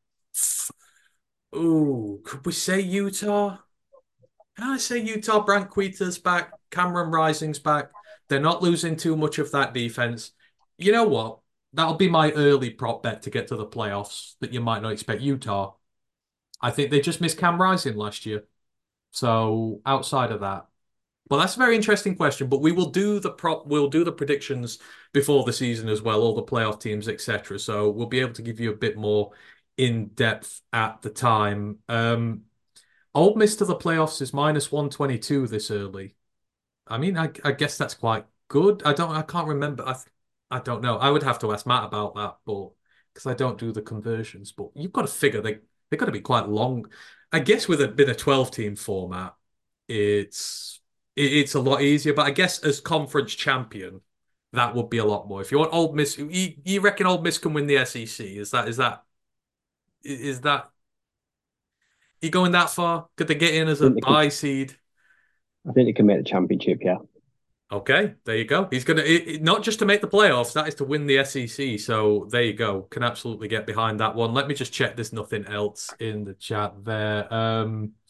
Oh, could we say Utah? Can I say Utah? Brant Quita's back. Cameron Rising's back. They're not losing too much of that defense. You know what? That'll be my early prop bet to get to the playoffs that you might not expect. Utah. I think they just missed Cam Rising last year. So outside of that. Well, that's a very interesting question, but we will do the prop, we'll do the predictions before the season as well, all the playoff teams, et cetera. So we'll be able to give you a bit more in depth at the time. Um, Ole Miss to the playoffs is minus one twenty-two this early. I mean, I, I guess that's quite good. I don't, I can't remember. I, I don't know. I would have to ask Matt about that, but because I don't do the conversions. But you've got to figure they they've got to be quite long. I guess with a bit of twelve team format, it's it, it's a lot easier. But I guess as conference champion, that would be a lot more. If you want Ole Miss, you, you reckon Ole Miss can win the S E C? Is that is that is that you going that far? Could they get in as a think they could- bye seed? I think they can make the championship, yeah. Okay, there you go. He's gonna it, it- not just to make the playoffs, that is to win the S E C. So there you go. Can absolutely get behind that one. Let me just check there's nothing else in the chat there. Um,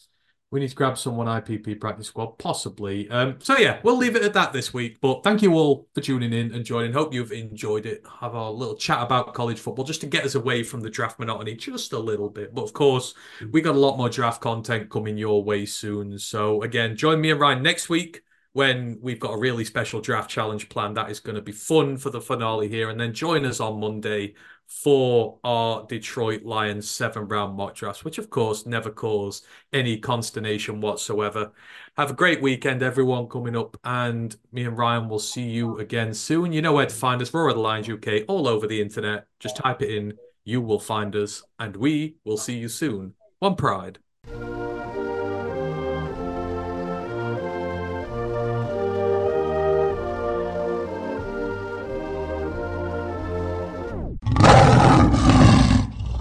We need to grab someone I P P practice squad, possibly. Um, so yeah, we'll leave it at that this week. But thank you all for tuning in and joining. Hope you've enjoyed it. Have a little chat about college football just to get us away from the draft monotony just a little bit. But of course, we got a lot more draft content coming your way soon. So again, join me and Ryan next week when we've got a really special draft challenge planned. That is going to be fun for the finale here. And then join us on Monday for our Detroit Lions seven round mock drafts, which of course never cause any consternation whatsoever. Have a great weekend, everyone, coming up, and me and Ryan will see you again soon. You know where to find us, Roar of the Lions U K, all over the internet. Just type it in, you will find us, and we will see you soon. One Pride.